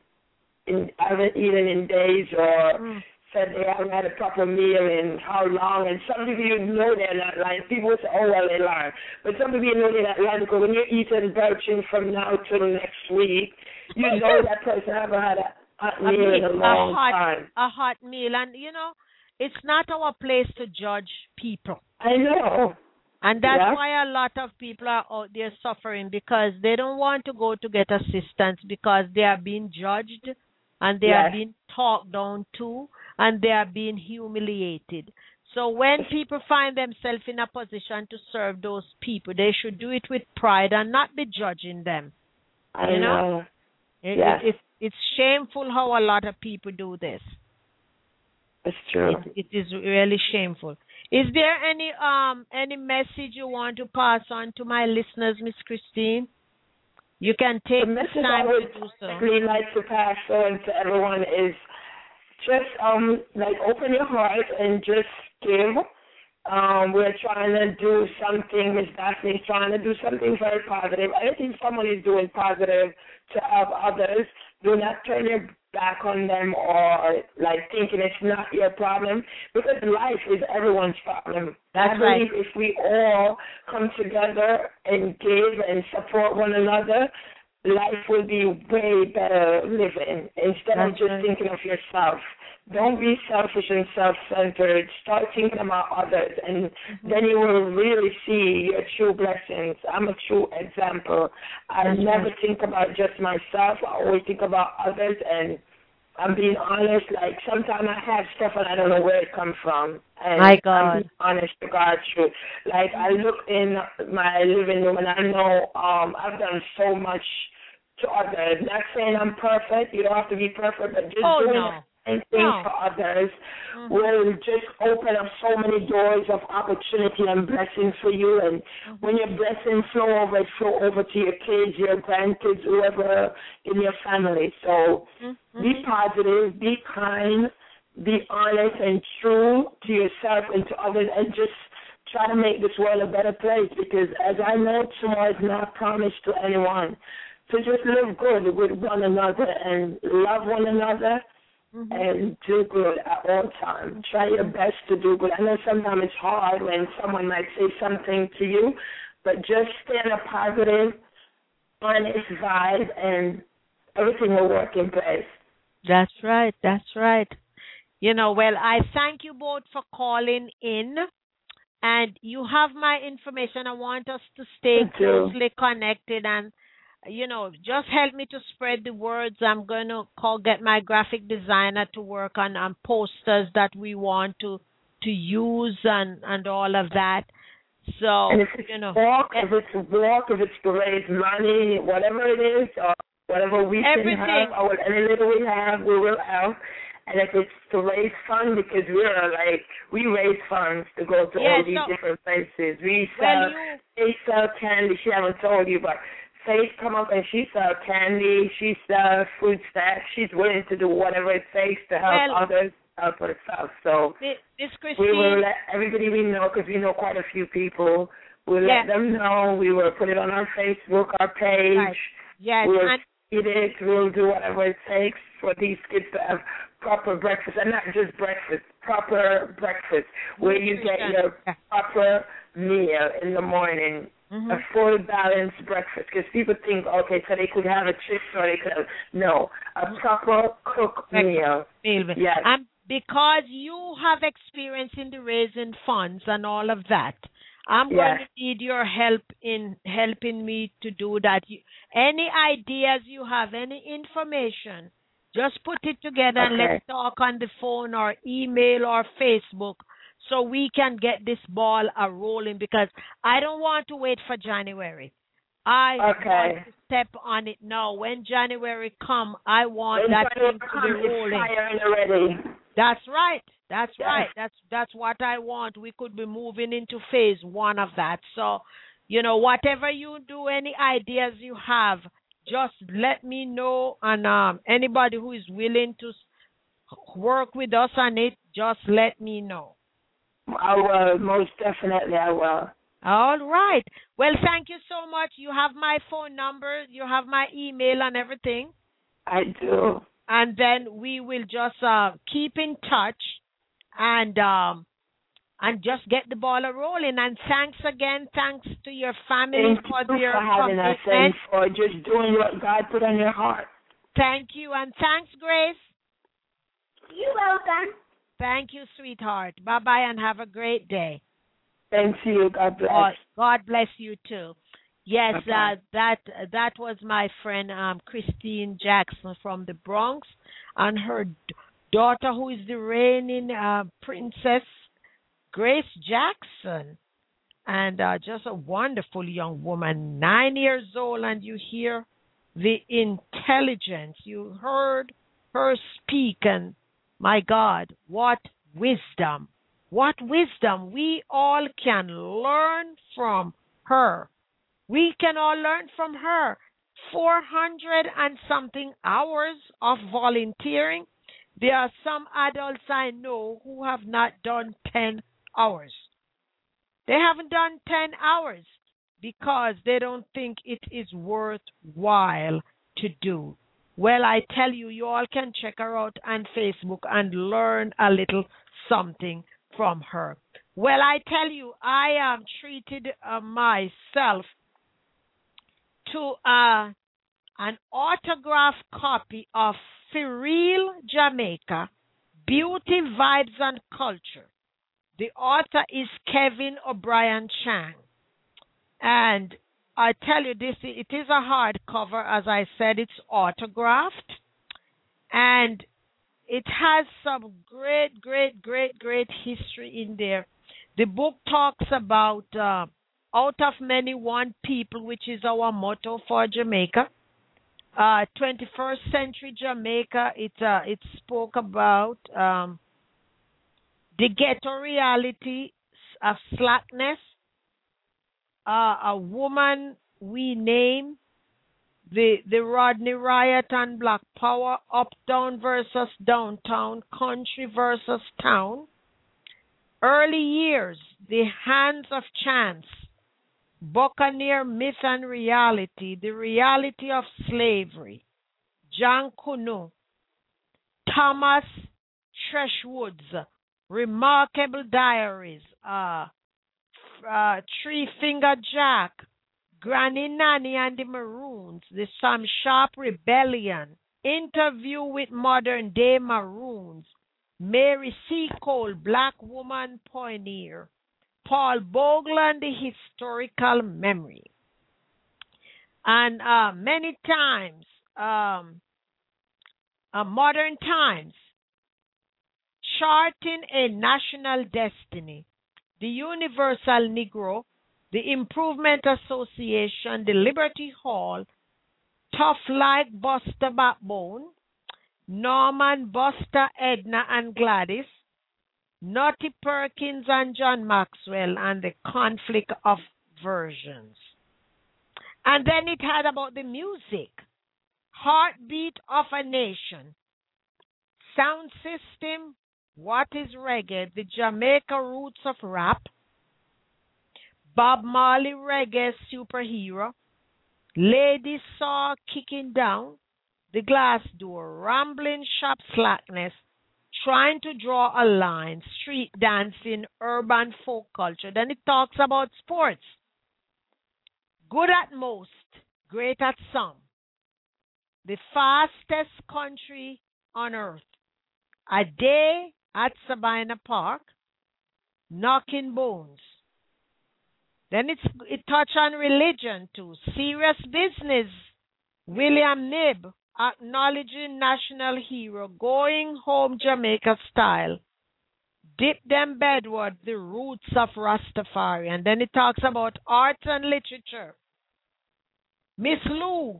in, haven't eaten in days or mm. said they haven't had a proper meal in how long, and some people you know they're not lying. People will say, oh, well, they lie. But some people you know they're not lying because when you're eating belching from now to the next week, you know that person haven't had a hot meal, meal in a long a hot, time. A hot meal. And, you know, it's not our place to judge people. I know. And that's yeah. why a lot of people are out there suffering, because they don't want to go to get assistance because they are being judged and they yes. are being talked down to and they are being humiliated. So when people find themselves in a position to serve those people, they should do it with pride and not be judging them. I you know? know. It, yes. it, it's, it's shameful how a lot of people do this. It's true. It, it is really shameful. Is there any um any message you want to pass on to my listeners, Miss Christine? You can take the message time I would to do so. Really like to pass on to everyone is just um like open your heart and just give. Um, we're trying to do something. Miss Daphne's trying to do something very positive. Anything someone is doing positive to help others, do not turn your back on them or like thinking it's not your problem, because life is everyone's problem. That's I believe right. if we all come together and give and support one another, life will be way better living instead That's of just right. thinking of yourself. Don't be selfish and self-centered. Start thinking about others, and mm-hmm. then you will really see your true blessings. I'm a true example. I That's never right. think about just myself. I always think about others, and I'm being honest. Like, sometimes I have stuff and I don't know where it comes from. And my God. I'm being honest to God's truth. Like, I look in my living room, and I know um, I've done so much to others. Not saying I'm perfect. You don't have to be perfect, but just oh, doing no. and things no. for others mm-hmm. will just open up so many doors of opportunity and blessings for you. And mm-hmm. when your blessings flow over, it flow over to your kids, your grandkids, whoever in your family. So mm-hmm. be positive, be kind, be honest and true to yourself and to others, and just try to make this world a better place, because as I know, tomorrow is not promised to anyone. So just live good with one another and love one another. Mm-hmm. And do good at all times. Try your best to do good. I know sometimes it's hard when someone might say something to you, but just stay in a positive, honest vibe, and everything will work in place. That's right. That's right. You know, well, I thank you both for calling in, and you have my information. I want us to stay Thank closely you. connected, and you know, just help me to spread the words. I'm going to call, get my graphic designer to work on um, posters that we want to to use and, and all of that. So, and if it's you know, walk, if it's walk, if it's to raise money, whatever it is, or whatever we everything. can have, or any little we have, we will help. And if it's to raise funds, because we're like, we raise funds to go to yeah, all these so, different places. We sell, well, you, they sell candy. She haven't told you, but Faith come up and she sells candy, she sells food stacks. She's willing to do whatever it takes to help well, others, help herself. So Miss Christine, we will let everybody we know, because we know quite a few people, we'll yeah. let them know. We will put it on our Facebook, our page. Right. Yes. We'll and, eat it. We'll do whatever it takes for these kids to have proper breakfast, and not just breakfast, proper breakfast, where you get your proper meal in the morning. Mm-hmm. A full balanced breakfast, because people think, okay, so they could have a chips or they could have, no, a proper cooked meal. meal. Yes. And because you have experience in the raising funds and all of that, I'm yes. going to need your help in helping me to do that. You, any ideas you have, any information, just put it together okay. and let's talk on the phone or email or Facebook, so we can get this ball a rolling, because I don't want to wait for January. I okay. want to step on it now. When January come, I want when that January thing to come, be rolling. It's firing already. That's right. That's yes. right. That's that's what I want. We could be moving into phase one of that. So, you know, whatever you do, any ideas you have, just let me know. And um, anybody who is willing to work with us on it, just let me know. I will. Most definitely I will. All right. Well, thank you so much. You have my phone number. You have my email and everything. I do. And then we will just uh, keep in touch and um, and just get the ball rolling. And thanks again. Thanks to your family Thank for you their for having us and commitment. for just doing what God put on your heart. Thank you. And thanks, Grace. You're welcome. Thank you, sweetheart. Bye-bye and have a great day. Thanks to you. God bless. God, God bless you, too. Yes, Bye-bye. uh, that that was my friend um, Christine Jackson from the Bronx, and her d- daughter, who is the reigning uh, princess, Grace Jackson, and uh, just a wonderful young woman, nine years old, and you hear the intelligence. You heard her speak, and my God, what wisdom! What wisdom! We all can learn from her. We can all learn from her. four hundred and something hours of volunteering. There are some adults I know who have not done ten hours. They haven't done ten hours because they don't think it is worthwhile to do. Well, I tell you, you all can check her out on Facebook and learn a little something from her. Well, I tell you, I am treated uh, myself to uh, an autographed copy of Feel Jamaica, Beauty, Vibes, and Culture. The author is Kevin O'Brien Chang. And I tell you this, it is a hardcover. As I said, it's autographed. And it has some great, great, great, great history in there. The book talks about uh, out of many, one people, which is our motto for Jamaica. Uh, twenty-first century Jamaica, it, uh, it spoke about um, the ghetto reality of slackness, uh, a woman we name, the, the Rodney Riot and Black Power, uptown versus downtown, country versus town, early years, the hands of chance, Buccaneer myth and reality, the reality of slavery, John Canoe, Thomas Treshwood's remarkable diaries, uh, uh, Three Finger Jack, Granny Nanny and the Maroons, the Sam Sharp Rebellion, interview with modern day Maroons, Mary Seacole, Black Woman Pioneer, Paul Bogle, the historical memory. And uh, many times, um, uh, modern times, charting a national destiny, the Universal Negro, the Improvement Association, the Liberty Hall, Tough Like Buster Backbone, Norman, Buster, Edna, and Gladys, Nutty Perkins and John Maxwell, and the conflict of versions. And then it had about the music, Heartbeat of a Nation, Sound System, What is Reggae, the Jamaica Roots of Rap, Bob Marley Reggae Superhero, Lady Saw Kicking Down, The Glass Door, Rambling Shop Slackness, Trying to Draw a Line, Street Dancing, Urban Folk Culture. Then it talks about sports. Good at most, great at some. The fastest country on earth. A day at Sabina Park, Knocking Bones. Then it's, it touched on religion too. Serious Business, William Knibb, acknowledging national hero, Going Home Jamaica Style, Dip Them Bedward, the roots of Rastafari. And then it talks about art and literature. Miss Lou,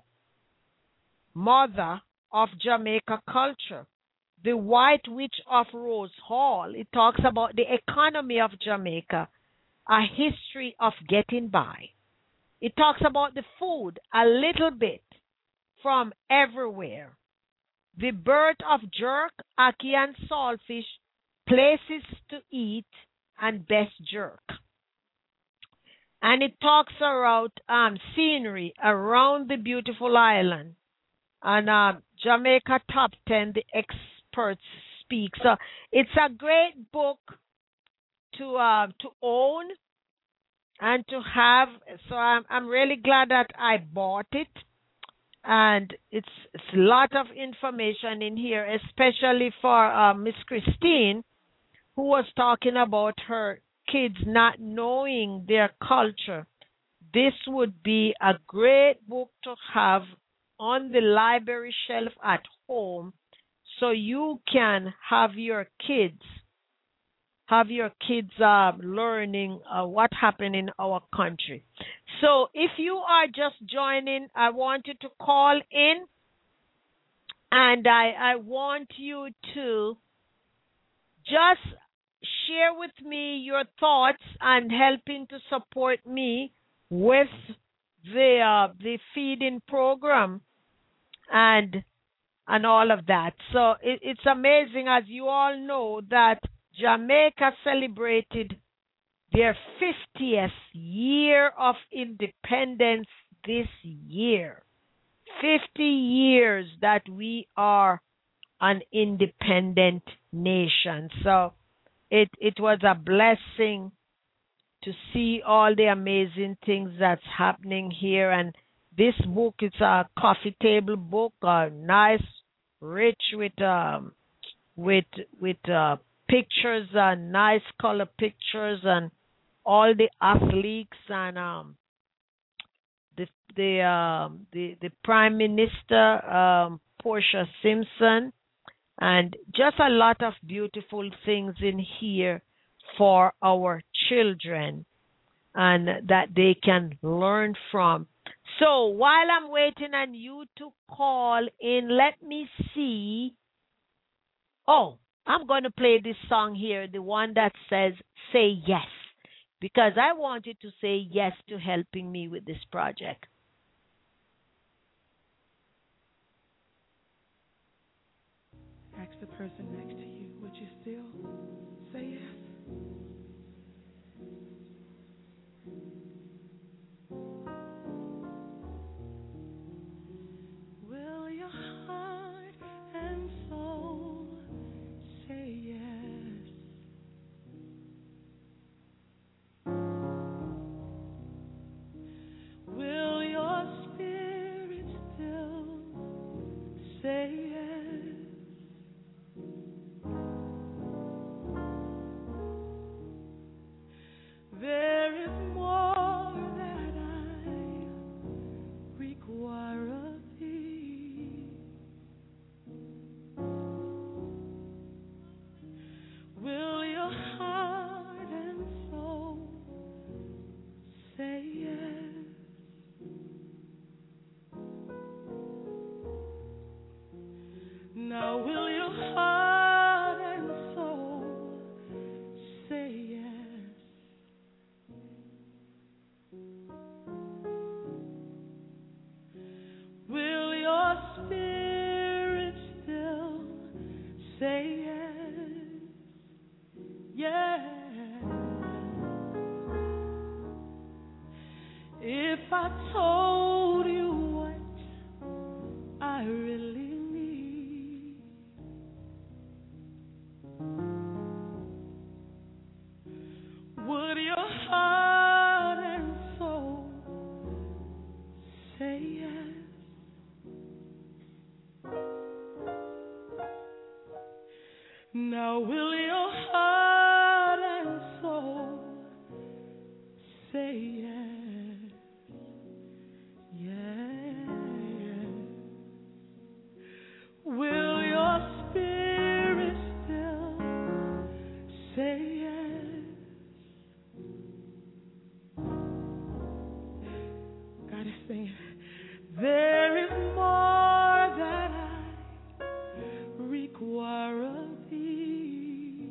mother of Jamaica culture. The White Witch of Rose Hall. It talks about the economy of Jamaica, a history of getting by. It talks about the food a little bit. from everywhere. The birth of jerk, ackee, and saltfish, places to eat, and best jerk. And it talks about um, scenery around the beautiful island. And um, Jamaica Top ten, the experts speak. So it's a great book to uh, to own and to have. So I'm I'm really glad that I bought it, and it's it's a lot of information in here, especially for uh, Miss Christine, who was talking about her kids not knowing their culture. This would be a great book to have on the library shelf at home, so you can have your kids have your kids uh, learning uh, what happened in our country. So if you are just joining, I want you to call in, and I, I want you to just share with me your thoughts and helping to support me with the uh, the feeding program and and all of that. So it, it's amazing, as you all know, that Jamaica celebrated their fiftieth year of independence this year. fifty years that we are an independent nation. So it it was a blessing to see all the amazing things that's happening here. And this book is a coffee table book, uh, nice, rich with um with with uh, pictures and nice color pictures and all the athletes and um the the um the the Prime Minister um Portia Simpson, and just a lot of beautiful things in here for our children and that they can learn from. So while I'm waiting on you to call in, let me see. Oh, I'm going to play this song here, the one that says, Say Yes, because I want you to say yes to helping me with this project. Ask the person next to you, would you still say yes? Will your heart and soul say yes? Will your spirit still say yes? There is more that I require of thee. Will your heart and soul say yes? Now will your heart and soul say yes? Will your spirit still say yes? Yes. If I told you what I really need, would your heart and soul say yes? Now will your heart and soul say yes? Yes. Will your spirit still say yes? God is saying, there is more that I require of thee.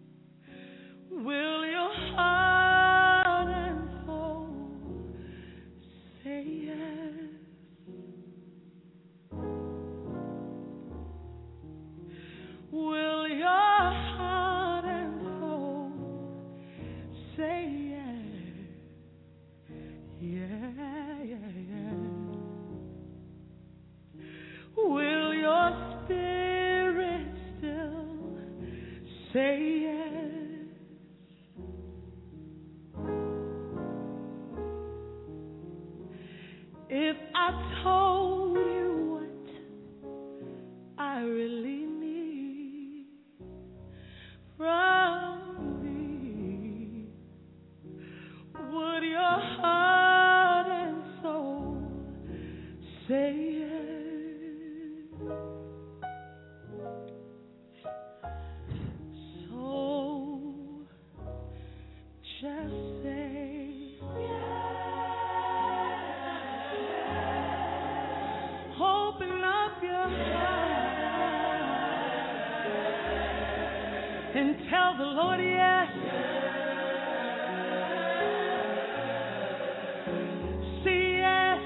Will your heart and soul the Lord, yes. Say yes.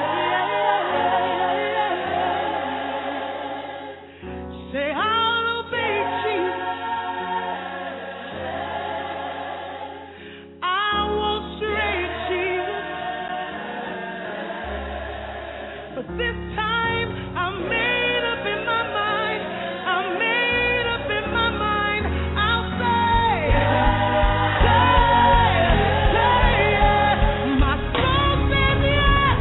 Say I'll obey Jesus. I won't stray, Jesus. But this time I'm made up in my mind. I'm made up in my mind. I'll say, say, say yes. My soul says yes.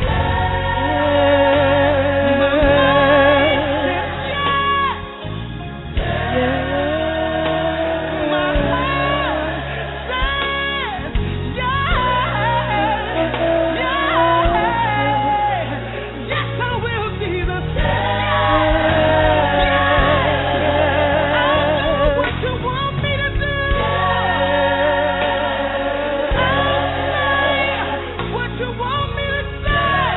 My mind says yes. My heart says yes. Yes. Yes, I will, Jesus. What you want me to do? What you want me to say?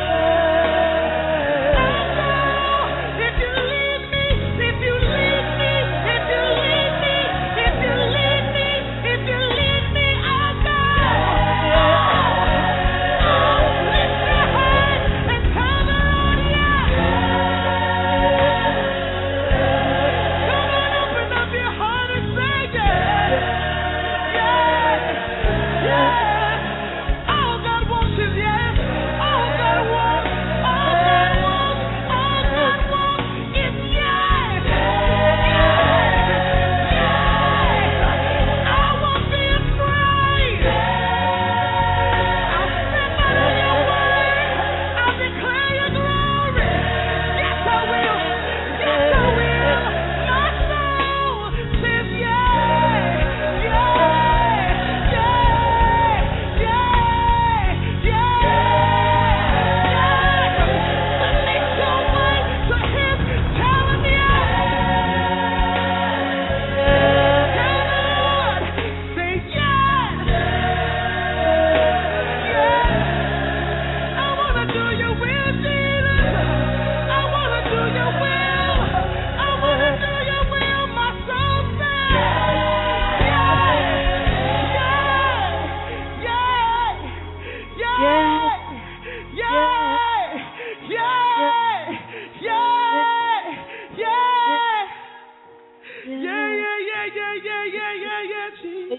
If you lead me, if you lead me, if you lead me, if you lead me, if you lead me, I'll go. Lift your hands and tell the Lord yes. Come on, open up your heart and say yes. Yes. Yes. All God wants is yes. All God wants, all God wants, all God wants is yes. Yes. Yes. I won't be afraid. I'll step out of your way. I'll declare your glory. Yes, I will. Yes, I will. My soul says yes. Yes. Yes. Yes. Yes. Submit your mind to Him. Tell Him yes. Tell the Lord. Say yes. Yes. I wanna do your will, Jesus. I wanna do your will. I wanna do your will. My soul says yes. Yes. Yes. Yes. Yes. Yes. Yes. Yeah, yeah, yeah, yeah, yeah, yeah, yeah, yeah, Jesus.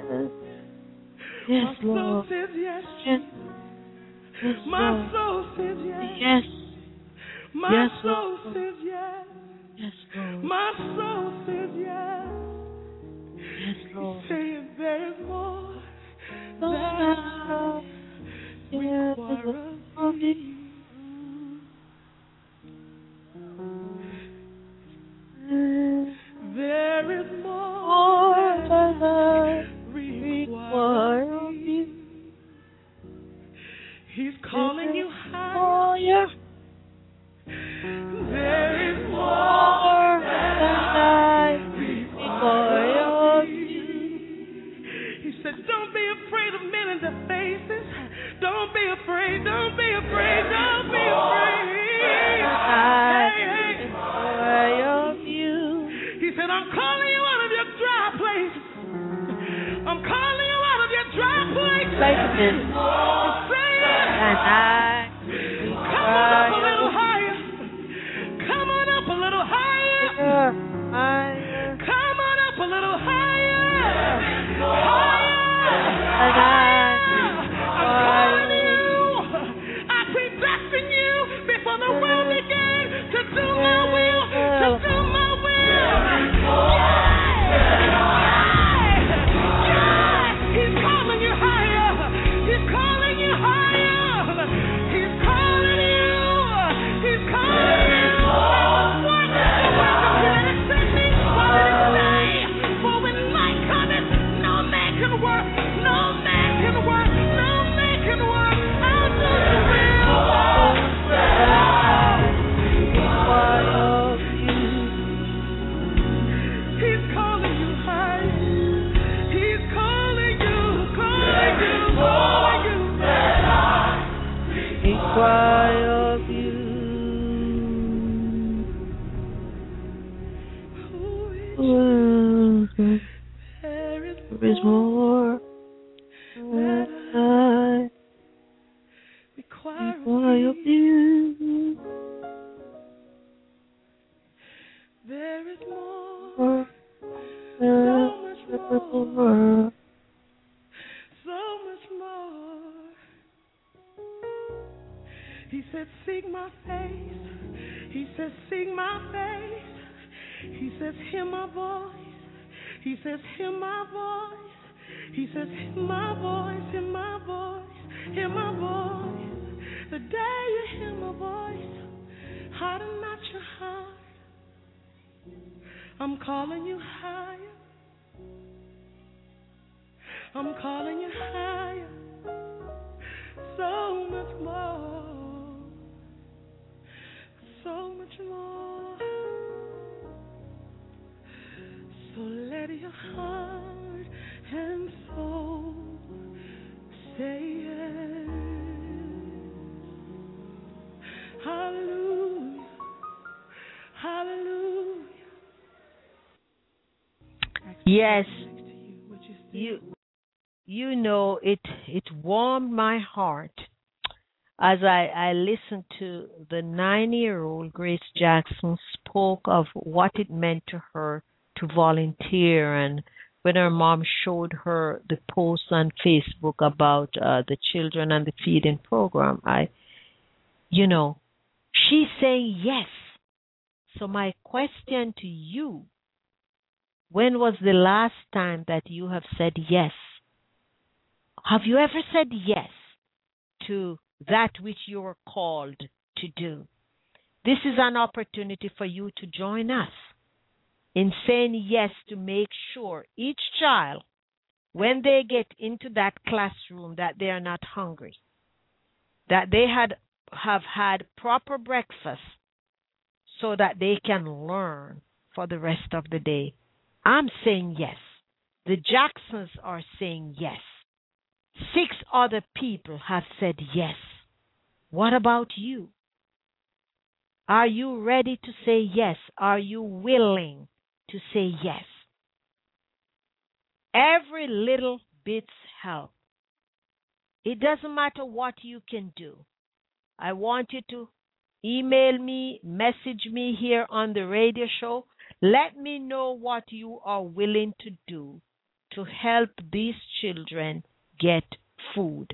Yes, My soul Lord. says yes, Yes, Jesus. yes, My Lord. soul says yes. Yes, My yes, soul Lord. says yes. yes, Lord. My soul says yes. Yes, Lord. Saying there is more Lord, that I yes, require of of you. thee. There is more More that than I I require require of of you. thee. He's calling you higher. Higher. There is more More than that I I require require of of you. He said, don't be afraid of men in the faces. Don't be afraid. Don't be afraid. Don't be afraid. I Hey, hey. require of you. He said, I'm calling you out of your dry places. I'm calling you out of your dry places. Places. I'm saying, And I come on up a require little higher. Come on up a little higher. higher. Come on up a little higher. Higher. And I I'm calling you. I predestined you before the world began to do my will. To do my will. Yeah. Yeah. He's calling you higher. He's calling you higher. He's more that I require require of of thee. you. There is more, More so much more, more. so much more. He said, seek my face. He says, seek my face. He says, hear my voice. He says, hear my voice. He says, hear my voice, hear my voice, hear my voice. The day you hear my voice, harden not your heart. I'm calling you higher. I'm calling you higher. So much more. So much more. So let your heart and soul say yes. Hallelujah. Hallelujah. Yes, Next to you, would you say? you you know it it warmed my heart as I, I listened to the nine-year-old Grace Jackson spoke of what it meant to her to volunteer, and when her mom showed her the post on Facebook about uh, the children and the feeding program, I, you know, she's saying yes. So my question to you, when was the last time that you have said yes? Have you ever said yes to that which you are called to do? This is an opportunity for you to join us in saying yes to make sure each child, when they get into that classroom, that they are not hungry, that they had have had proper breakfast so that they can learn for the rest of the day. I'm saying yes. The Jacksons are saying yes. Six other people have said yes. What about you? Are you ready to say yes? Are you willing to say yes? Every little bit's help. It doesn't matter what you can do. I want you to email me, message me here on the radio show. Let me know what you are willing to do to help these children get food.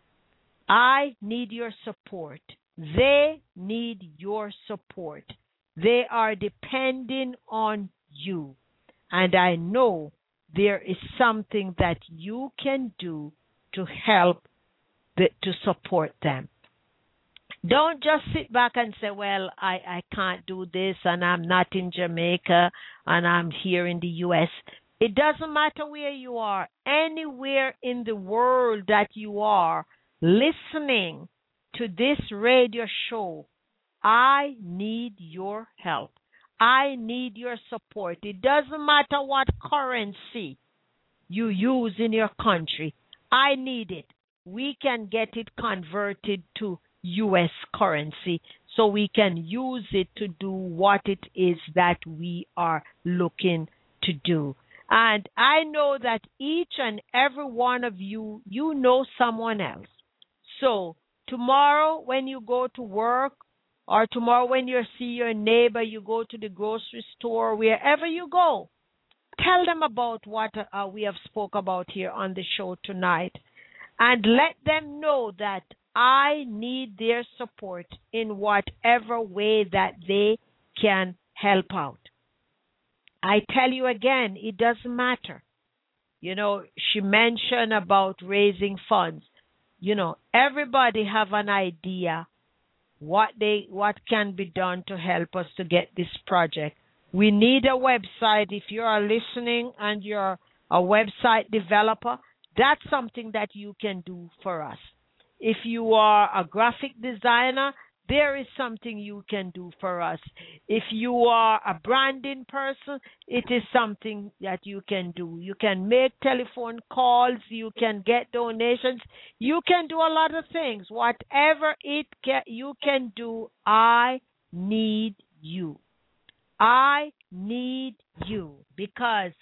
I need your support. They need your support. They are depending on you. And I know there is something that you can do to help the, to support them. Don't just sit back and say, well, I, I can't do this and I'm not in Jamaica and I'm here in the U S. It doesn't matter where you are. Anywhere in the world that you are listening to this radio show, I need your help. I need your support. It doesn't matter what currency you use in your country. I need it. We can get it converted to U S currency so we can use it to do what it is that we are looking to do. And I know that each and every one of you, you know someone else. So tomorrow when you go to work, or tomorrow when you see your neighbor, you go to the grocery store, wherever you go, tell them about what uh, we have spoke about here on the show tonight. And let them know that I need their support in whatever way that they can help out. I tell you again, it doesn't matter. You know, she mentioned about raising funds. You know, everybody have an idea what they what can be done to help us to get this project. We need a website. If you are listening and you're a website developer, that's something that you can do for us. If you are a graphic designer, there is something you can do for us. If you are a branding person, it is something that you can do. You can make telephone calls. You can get donations. You can do a lot of things. Whatever it can, you can do, I need you. I need you because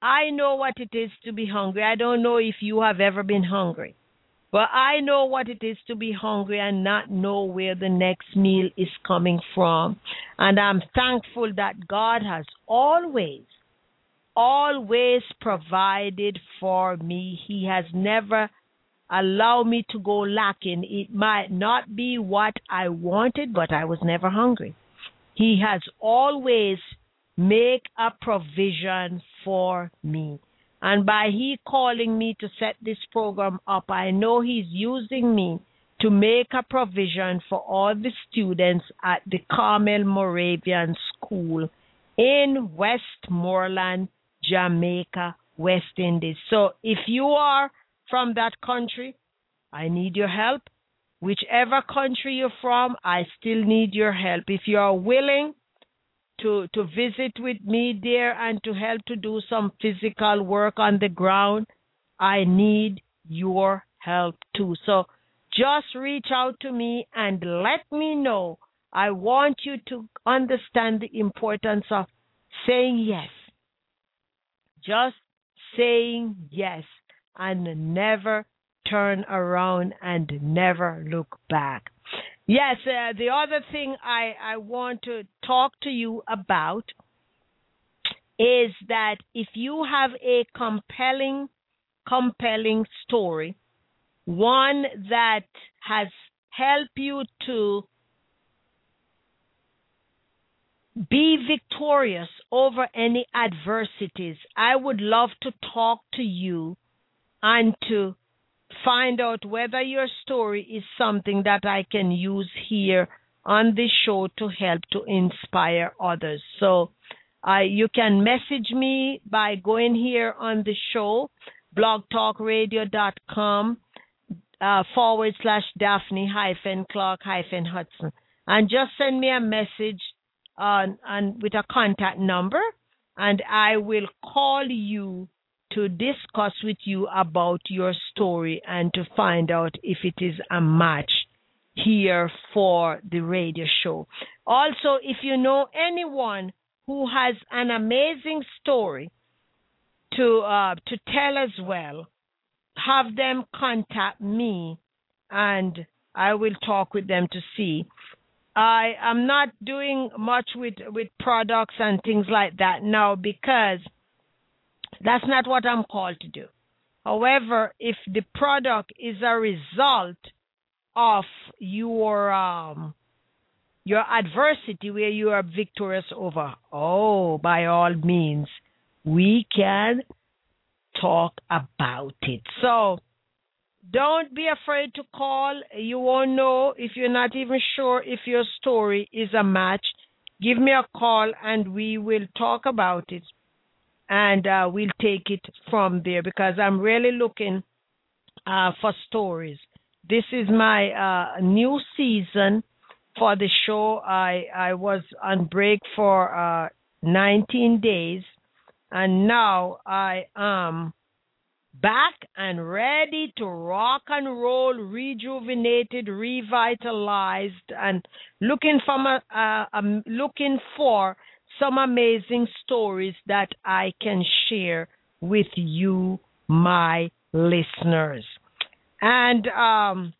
I know what it is to be hungry. I don't know if you have ever been hungry, but I know what it is to be hungry and not know where the next meal is coming from. And I'm thankful that God has always, always provided for me. He has never allowed me to go lacking. It might not be what I wanted, but I was never hungry. He has always made a provision for me. And by he calling me to set this program up, I know he's using me to make a provision for all the students at the Carmel Moravian School in Westmoreland, Jamaica, West Indies. So if you are from that country, I need your help. Whichever country you're from, I still need your help. If you are willing to to visit with me there and to help to do some physical work on the ground, I need your help too. So just reach out to me and let me know. I want you to understand the importance of saying yes. Just saying yes and never turn around and never look back. Yes, uh, the other thing I, I want to talk to you about is that if you have a compelling, compelling story, one that has helped you to be victorious over any adversities, I would love to talk to you and to find out whether your story is something that I can use here on the show to help to inspire others. So uh, you can message me by going here on the show, blogtalkradio.com uh, forward slash Daphne hyphen Clark hyphen Hudson. And just send me a message on, on, with a contact number, and I will call you to discuss with you about your story and to find out if it is a match here for the radio show. Also, if you know anyone who has an amazing story to uh, to tell as well, have them contact me and I will talk with them to see. I am not doing much with, with products and things like that now because that's not what I'm called to do. However, if the product is a result of your um, your adversity where you are victorious over, oh, by all means, we can talk about it. So don't be afraid to call. You won't know if you're not even sure if your story is a match. Give me a call and we will talk about it. And uh, we'll take it from there because I'm really looking uh, for stories. This is my uh, new season for the show. I, I was on break for uh, nineteen days, and now I am back and ready to rock and roll, rejuvenated, revitalized, and looking for, my, uh, um, looking for some amazing stories that I can share with you, my listeners. And um,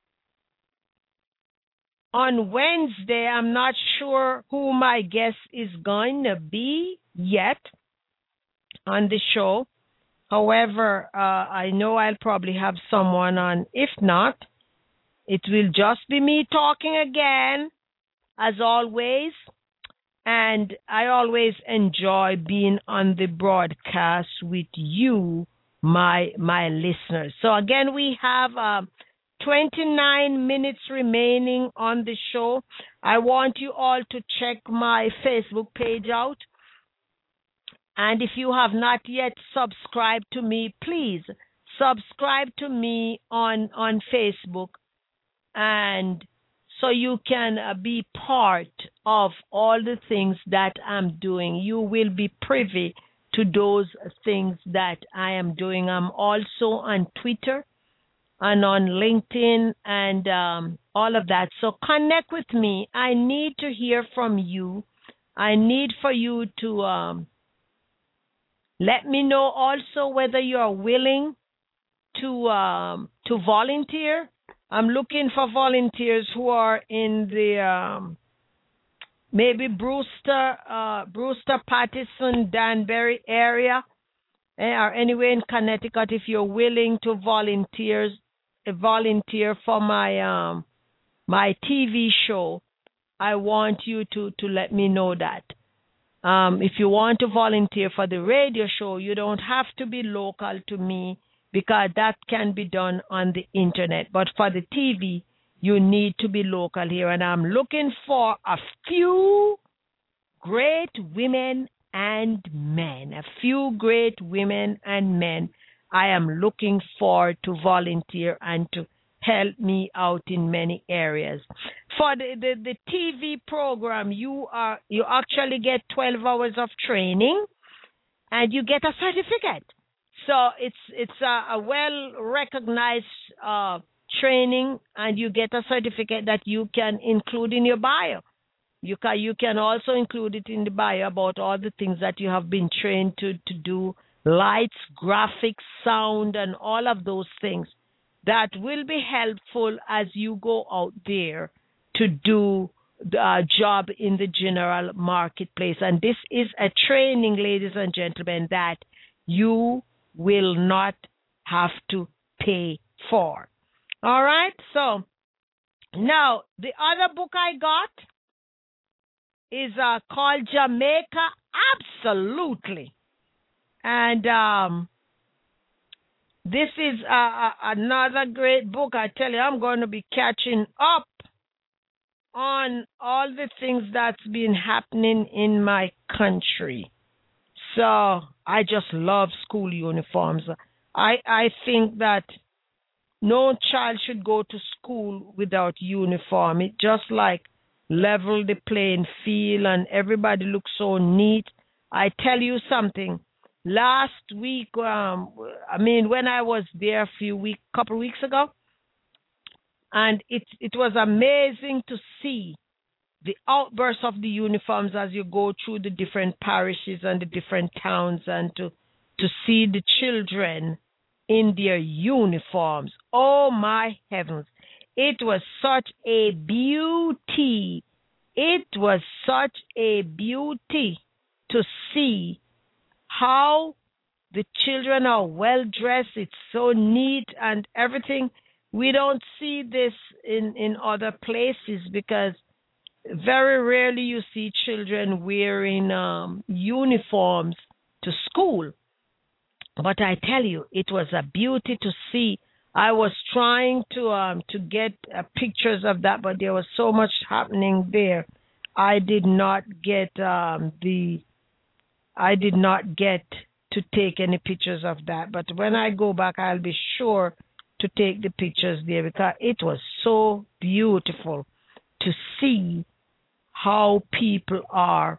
on Wednesday, I'm not sure who my guest is going to be yet on the show. However, uh, I know I'll probably have someone on. If not, it will just be me talking again, as always. And I always enjoy being on the broadcast with you, my my listeners. So again, we have uh, twenty-nine minutes remaining on the show. I want you all to check my Facebook page out. And if you have not yet subscribed to me, please subscribe to me on, on Facebook, and so you can uh, be part of all the things that I'm doing. You will be privy to those things that I am doing. I'm also on Twitter and on LinkedIn and um, all of that. So connect with me. I need to hear from you. I need for you to um, Let me know also whether you're willing to um, to volunteer. I'm looking for volunteers who are in the um, maybe Brewster, uh, Brewster, Pattison, Danbury area, eh, or anywhere in Connecticut. If you're willing to volunteer, volunteer for my um, my T V show, I want you to to let me know that. Um, if you want to volunteer for the radio show, you don't have to be local to me, because that can be done on the internet. But for the T V, you need to be local here. And I'm looking for a few great women and men, a few great women and men. I am looking for to volunteer and to help me out in many areas. For the, the, the T V program, you are you actually get twelve hours of training and you get a certificate. So it's it's a, a well recognized uh, training, and you get a certificate that you can include in your bio. You can you can also include it in the bio about all the things that you have been trained to, to do, lights, graphics, sound, and all of those things that will be helpful as you go out there to do the uh, job in the general marketplace. And this is a training, ladies and gentlemen, that you will not have to pay for. All right? So now the other book I got is uh, called Jamaica Absolutely. And um, this is uh, uh, another great book. I tell you, I'm going to be catching up on all the things that's been happening in my country. So I just love school uniforms. I I think that no child should go to school without uniform. It just like level the playing field and everybody looks so neat. I tell you something. Last week, um, I mean, when I was there a few week, couple weeks ago, and it it was amazing to see the outburst of the uniforms as you go through the different parishes and the different towns, and to to see the children in their uniforms. Oh my heavens. It was such a beauty. It was such a beauty to see how the children are well dressed. It's so neat and everything. We don't see this in, in other places, because very rarely you see children wearing um, uniforms to school. But I tell you, it was a beauty to see. I was trying to um, to get uh, pictures of that, but there was so much happening there. I did not get um, the. I did not get to take any pictures of that. But when I go back, I'll be sure to take the pictures there, because it was so beautiful to see how people are,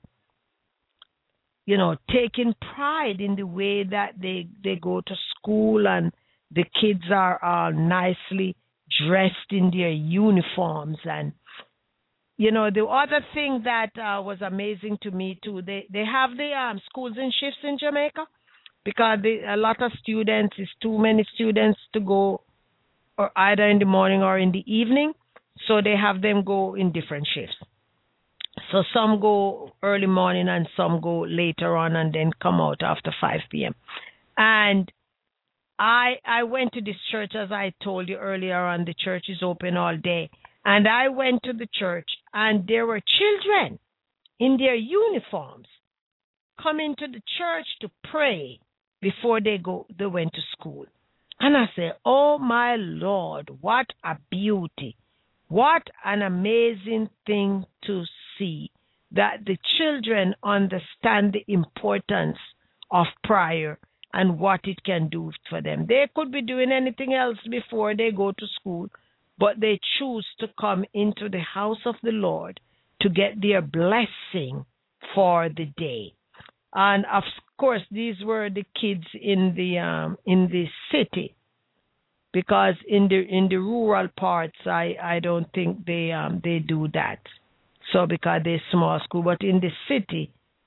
you know, taking pride in the way that they, they go to school, and the kids are uh, nicely dressed in their uniforms. And, you know, the other thing that uh, was amazing to me, too, they, they have the um, schools in shifts in Jamaica, because they, a lot of students, it's too many students to go or either in the morning or in the evening, so they have them go in different shifts. So some go early morning and some go later on and then come out after five p.m. And I I went to this church, as I told you earlier on. The church is open all day. And I went to the church, and there were children in their uniforms coming to the church to pray before they go they went to school. And I said, oh my Lord, what a beauty. What an amazing thing to see, that the children understand the importance of prayer and what it can do for them. They could be doing anything else before they go to school, but they choose to come into the house of the Lord to get their blessing for the day. And of course, these were the kids in the um, in the city, because in the in the rural parts, I, I don't think they um they do that. So because they're small school, but in the city,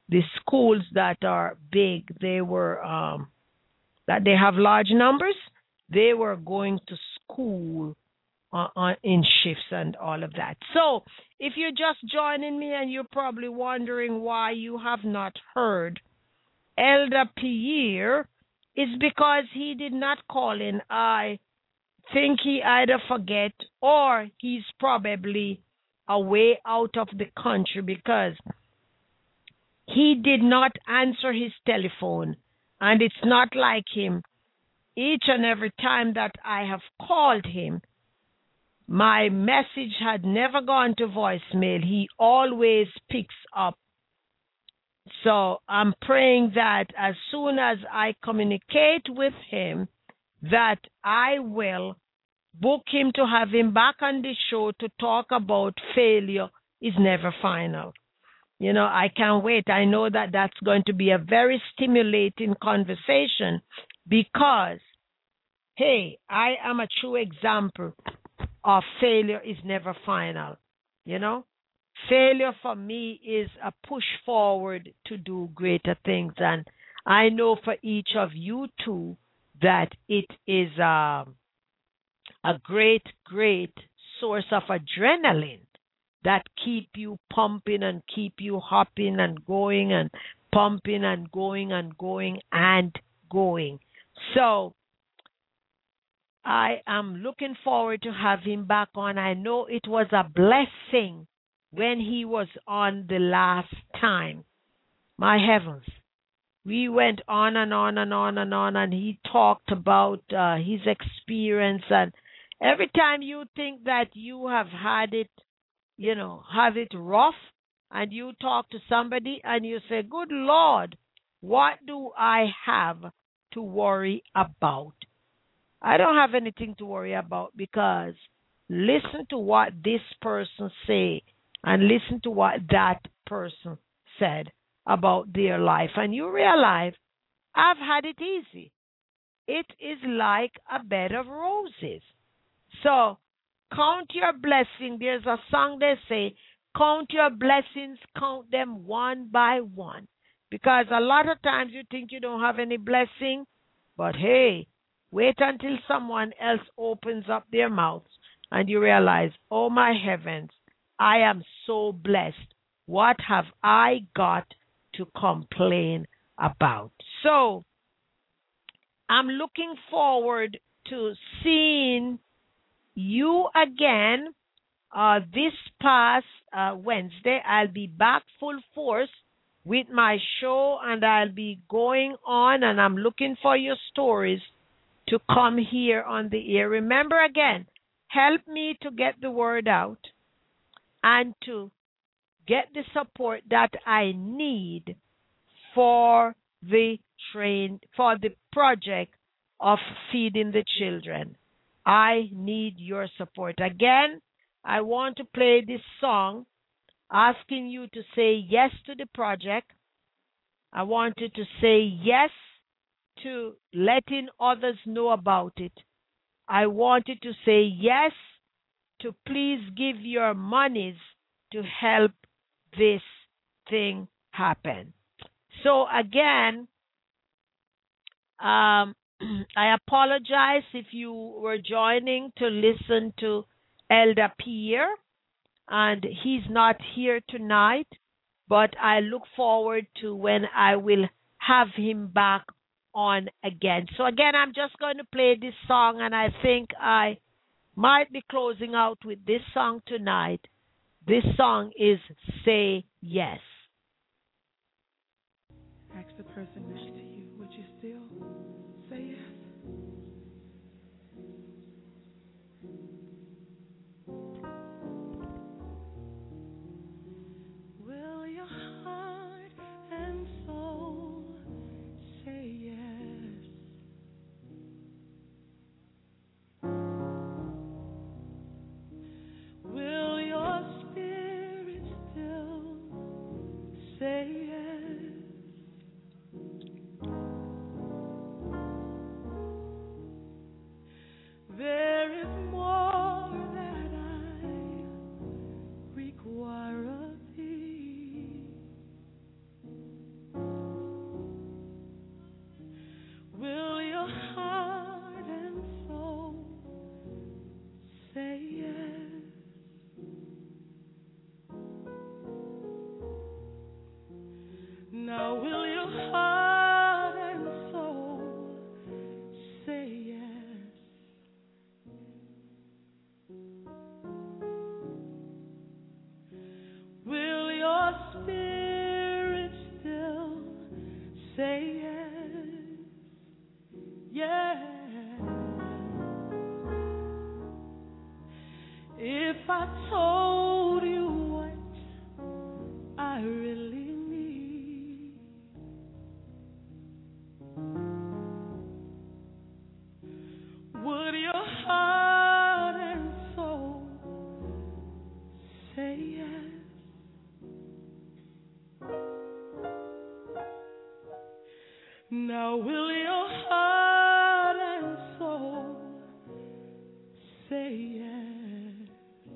the schools that are big, they were um, that they have large numbers, they were going to school uh, uh, in shifts and all of that. So if you're just joining me and you're probably wondering why you have not heard Elder Pierre, it's because he did not call in. I think he either forget or he's probably away out of the country because he did not answer his telephone. And it's not like him. Each and every time that I have called him, my message had never gone to voicemail. He always picks up. So I'm praying that as soon as I communicate with him, that I will book him to have him back on the show to talk about failure is never final. You know, I can't wait. I know that that's going to be a very stimulating conversation because, hey, I am a true example of failure is never final. You know, failure for me is a push forward to do greater things. And I know for each of you too that it is uh, a great, great source of adrenaline that keep you pumping and keep you hopping and going and pumping and going and going and going. So I am looking forward to have him back on. I know it was a blessing when he was on the last time. My heavens. We went on and on and on and on, and he talked about uh, his experience. And every time you think that you have had it, you know, have it rough, and you talk to somebody and you say, good Lord, what do I have to worry about? I don't have anything to worry about because listen to what this person say and listen to what that person said about their life. And you realize, I've had it easy. It is like a bed of roses. So, count your blessing. There's a song they say, count your blessings, count them one by one. Because a lot of times you think you don't have any blessing, but hey, wait until someone else opens up their mouths and you realize, oh my heavens, I am so blessed. What have I got to complain about? So, I'm looking forward to seeing you again uh, this past uh, Wednesday. I'll be back full force with my show, and I'll be going on, and I'm looking for your stories to come here on the air. Remember again, help me to get the word out and to get the support that I need for the train for the project of feeding the children. I need your support. Again, I want to play this song asking you to say yes to the project. I want you to say yes to letting others know about it. I want you to say yes to please give your monies to help this thing happen. So again, um, I apologize if you were joining to listen to Elder Pierre, and he's not here tonight, but I look forward to when I will have him back on again. So again, I'm just going to play this song, and I think I might be closing out with this song tonight. This song is Say Yes. Ask the person next to you, would you still say yes? Will your heart and soul say yes? Will your spirit still say yes? I told you what I really need, would your heart and soul say yes? Now will your heart and soul say yes?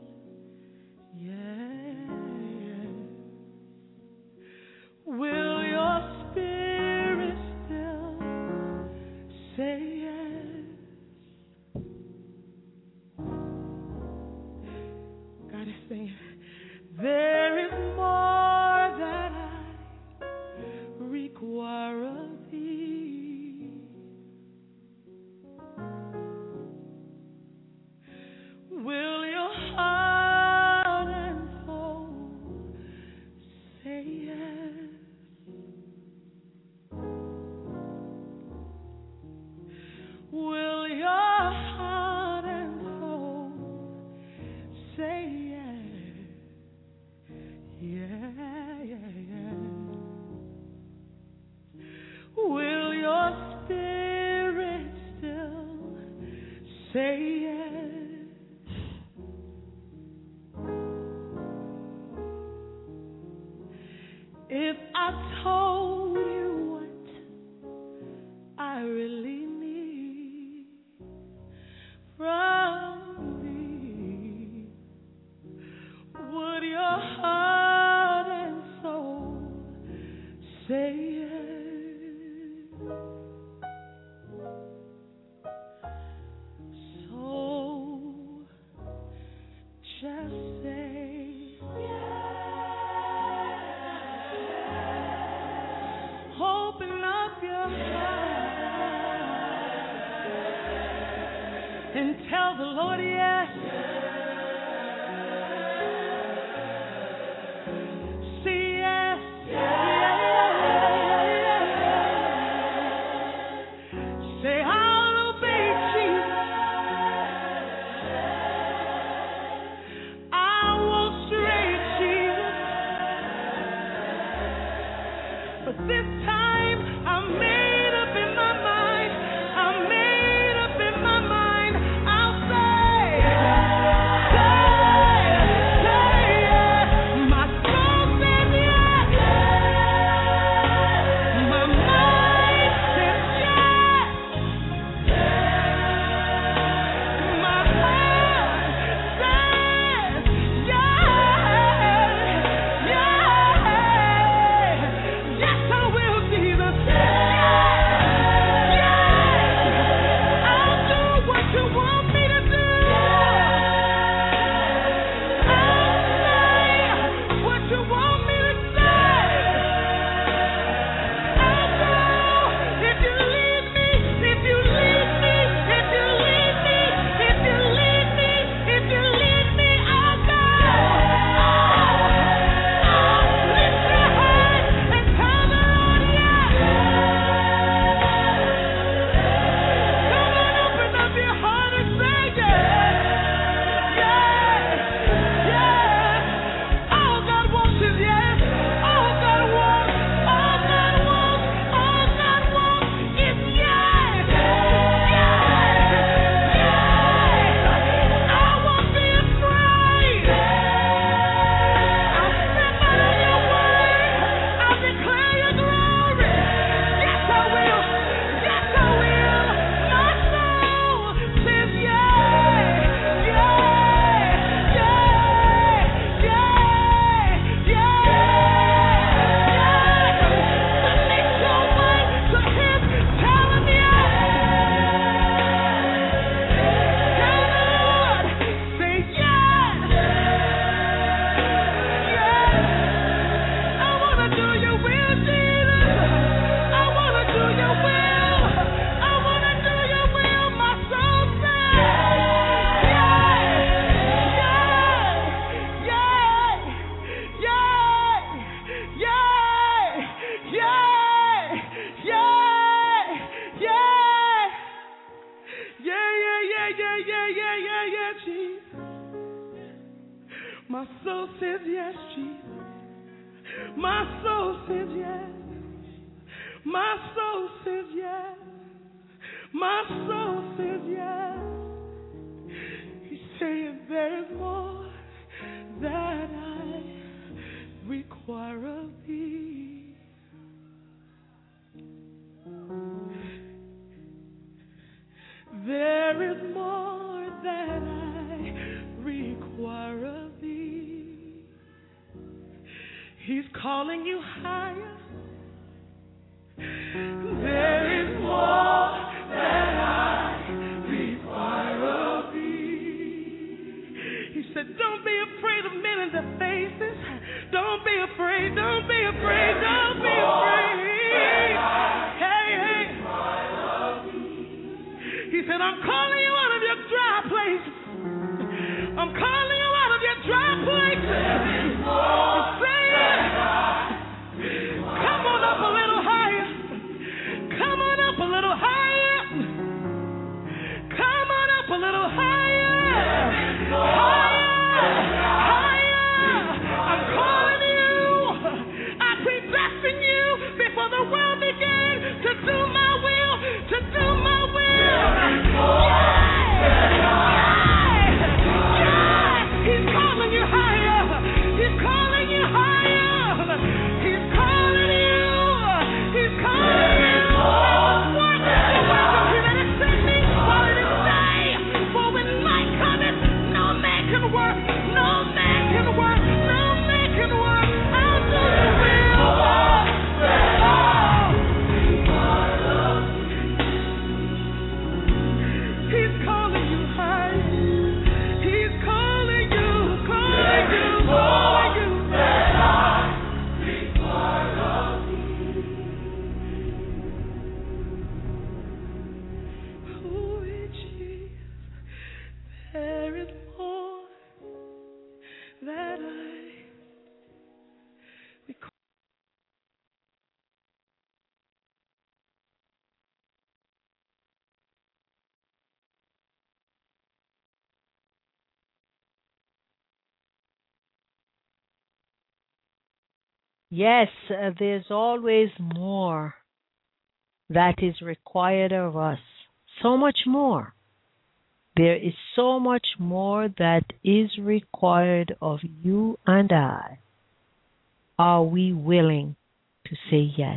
Yes. Will your spirit still say yes? God is saying, there is more that I require of thee. Will your heart and soul say yes? Will your heart and soul say yes? Yeah, yeah, yeah. Will your spirit still say yes? If I told you what I really need from thee, would your heart and soul say yes? So just say open up your heart and tell the Lord yes. Say yes. Say I'll obey Jesus. I won't stray, Jesus. But this time I'm made up in my mind. I'm made up in my mind. I'll say, say, say yes. My soul says yes. My mind says yes. My heart says yes. Yes. Yes, I will, Jesus. Yes. Yes. I'll do what you want me to do. I'll say what you want me to say. I'll go if you lead me, if you lead me, if you lead me, if you lead me, if you lead me, I'll go. Lift your hand and tell the Lord yes. Come on, open up your heart and say yes. Yes. Yes. All God wants is yes. All God wants, all God wants, all God wants is yes. Yes. Yes. I won't be afraid. I'll stand by your word. I'll declare your glory. Yes, I will. Yes, I will. My soul says yes. Yes. Yes. Yes. Yes. Submit your way to him. Tell him yes. Tell the Lord. Say yes. Yes. I wanna do your will, Jesus. I wanna do your will. I wanna do your will. My soul says yes. Yes. Yes. Yes. Yes. Yes. Yes. Yeah, yeah, yeah, yeah, yeah, yeah, yeah, yeah, Jesus. My soul says yes, Jesus. My soul says yes. My soul says yes. My soul says yes. He's saying there is more that I require of thee. There is more that I require of thee. He's calling you higher. There is more that I require of thee. He said, don't be afraid of men in the faces. Don't be afraid, don't be afraid, don't be afraid. Hey, hey. He said, I'm calling you out of your dry places. I'm calling you out of your dry places. Say it. Come on up a little higher. Come on up a little higher. Come on up a little higher. Higher. Higher. I'm calling you. I predestined you before the world began to do my will, to do my will. He's calling you higher. He's calling you higher. He's calling you. He's calling you. Work the work of him and accept me while it is day. For when night cometh, no man can work. No man can work. No man can work. I'll do the will. He's calling you higher. He's calling you, calling you, calling you. Oh, Jesus, there is more that I require. Yes, uh, there's always more that is required of us. So much more. There is so much more that is required of you and I. Are we willing to say yes?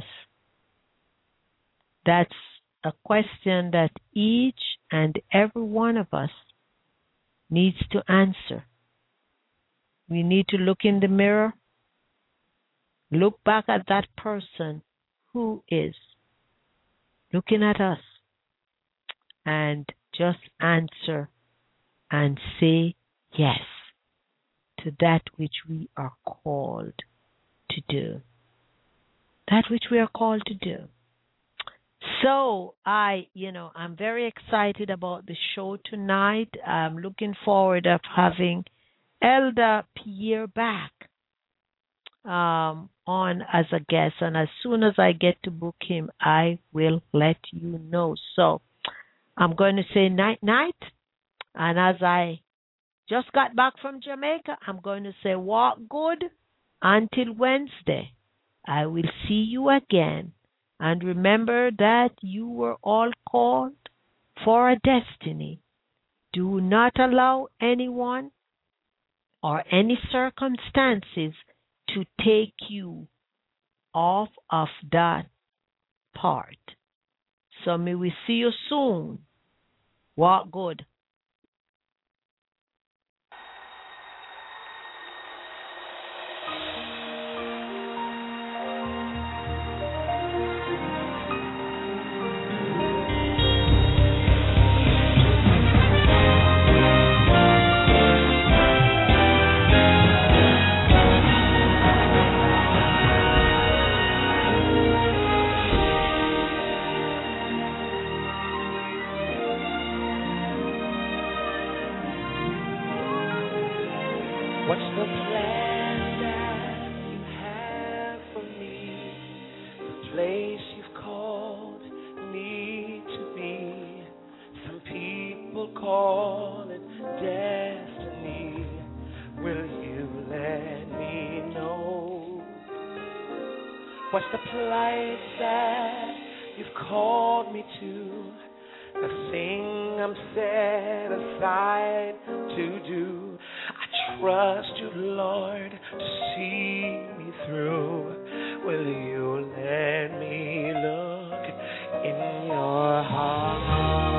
That's a question that each and every one of us needs to answer. We need to look in the mirror, look back at that person who is looking at us, and just answer and say yes to that which we are called to do. That which we are called to do. So I, you know, I'm very excited about the show tonight. I'm looking forward of having Elder Pierre back um, on as a guest. And as soon as I get to book him, I will let you know. So I'm going to say night night. And as I just got back from Jamaica, I'm going to say walk good until Wednesday. I will see you again. And remember that you were all called for a destiny. Do not allow anyone or any circumstances to take you off of that part. So may we see you soon. Walk good. What's the plan that you have for me? The place you've called me to be. Some people call it destiny. will you let me know what's the place that you've called me to, the thing I'm set aside to do? I trust you, Lord, to see me through. Will you let me look in your heart?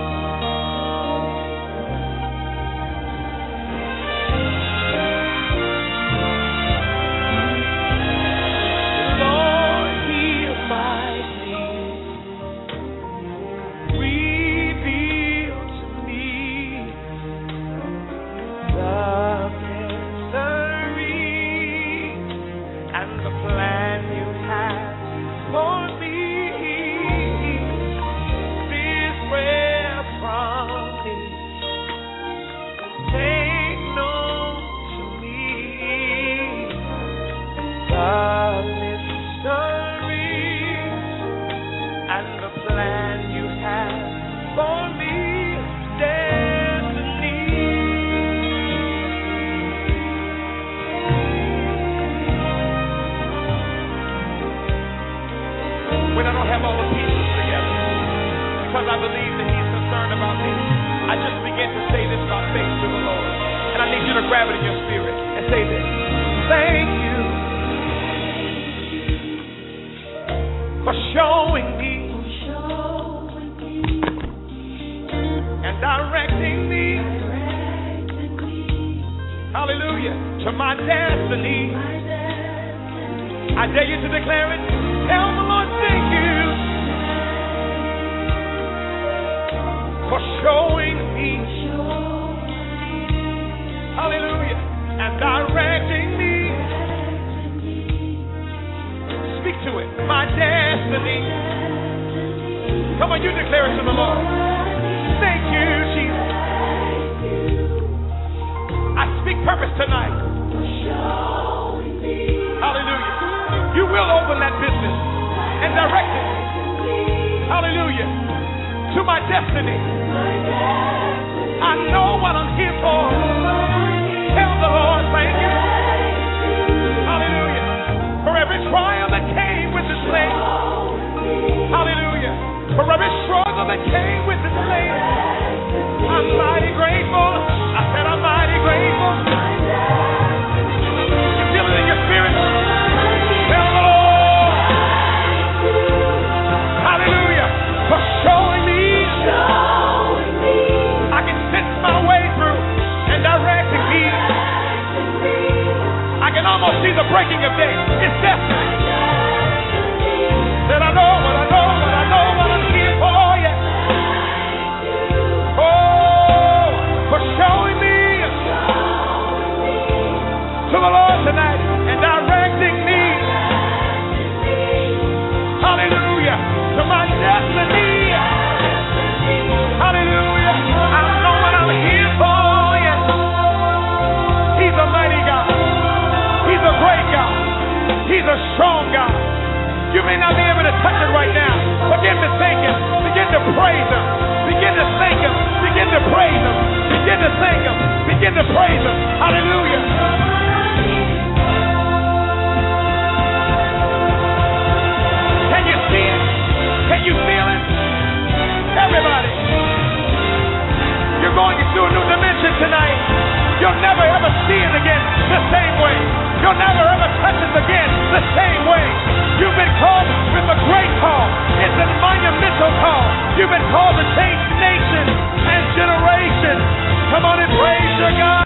Because I believe that he's concerned about me, I just begin to say this by faith to the Lord. And I need you to grab it in your spirit and say this. Thank you for showing me and directing me, hallelujah, to my destiny. I dare you to declare it. Tell the Lord, thank you for showing me, hallelujah, and directing me. Speak to it, my destiny. Come on, you declare it to the Lord. Thank you, Jesus. I speak purpose tonight. Hallelujah. You will open that business and direct it. Hallelujah. To my destiny. I know what I'm here for. Tell the Lord, thank you. Hallelujah. For every trial that came with this slave. Hallelujah. For every struggle that came with this slave. I'm mighty grateful. I said I'm mighty grateful. You feel it in your spirit? Tell the Lord. Hallelujah. For showing me. I can sense my way through and directing me. I can almost see the breaking of day. It's destiny. That I know what I know, what I know, what I'm here for. Yeah. Oh, for showing me to the Lord tonight and directing me. Hallelujah. To my destiny. Hallelujah. I know what I'm here for. Yes. He's a mighty God. He's a great God. He's a strong God. You may not be able to touch it right now. Begin to thank him. Begin to praise him. Begin to thank him. Begin to praise him. Begin to thank him. Begin to praise him. Hallelujah. Can you see it? Can you feel it? Everybody. You're going into a new dimension tonight. You'll never ever see it again the same way. You'll never ever touch it again the same way. You've been called with a great call. It's a monumental call. You've been called to change nations and generations. Come on and praise your God.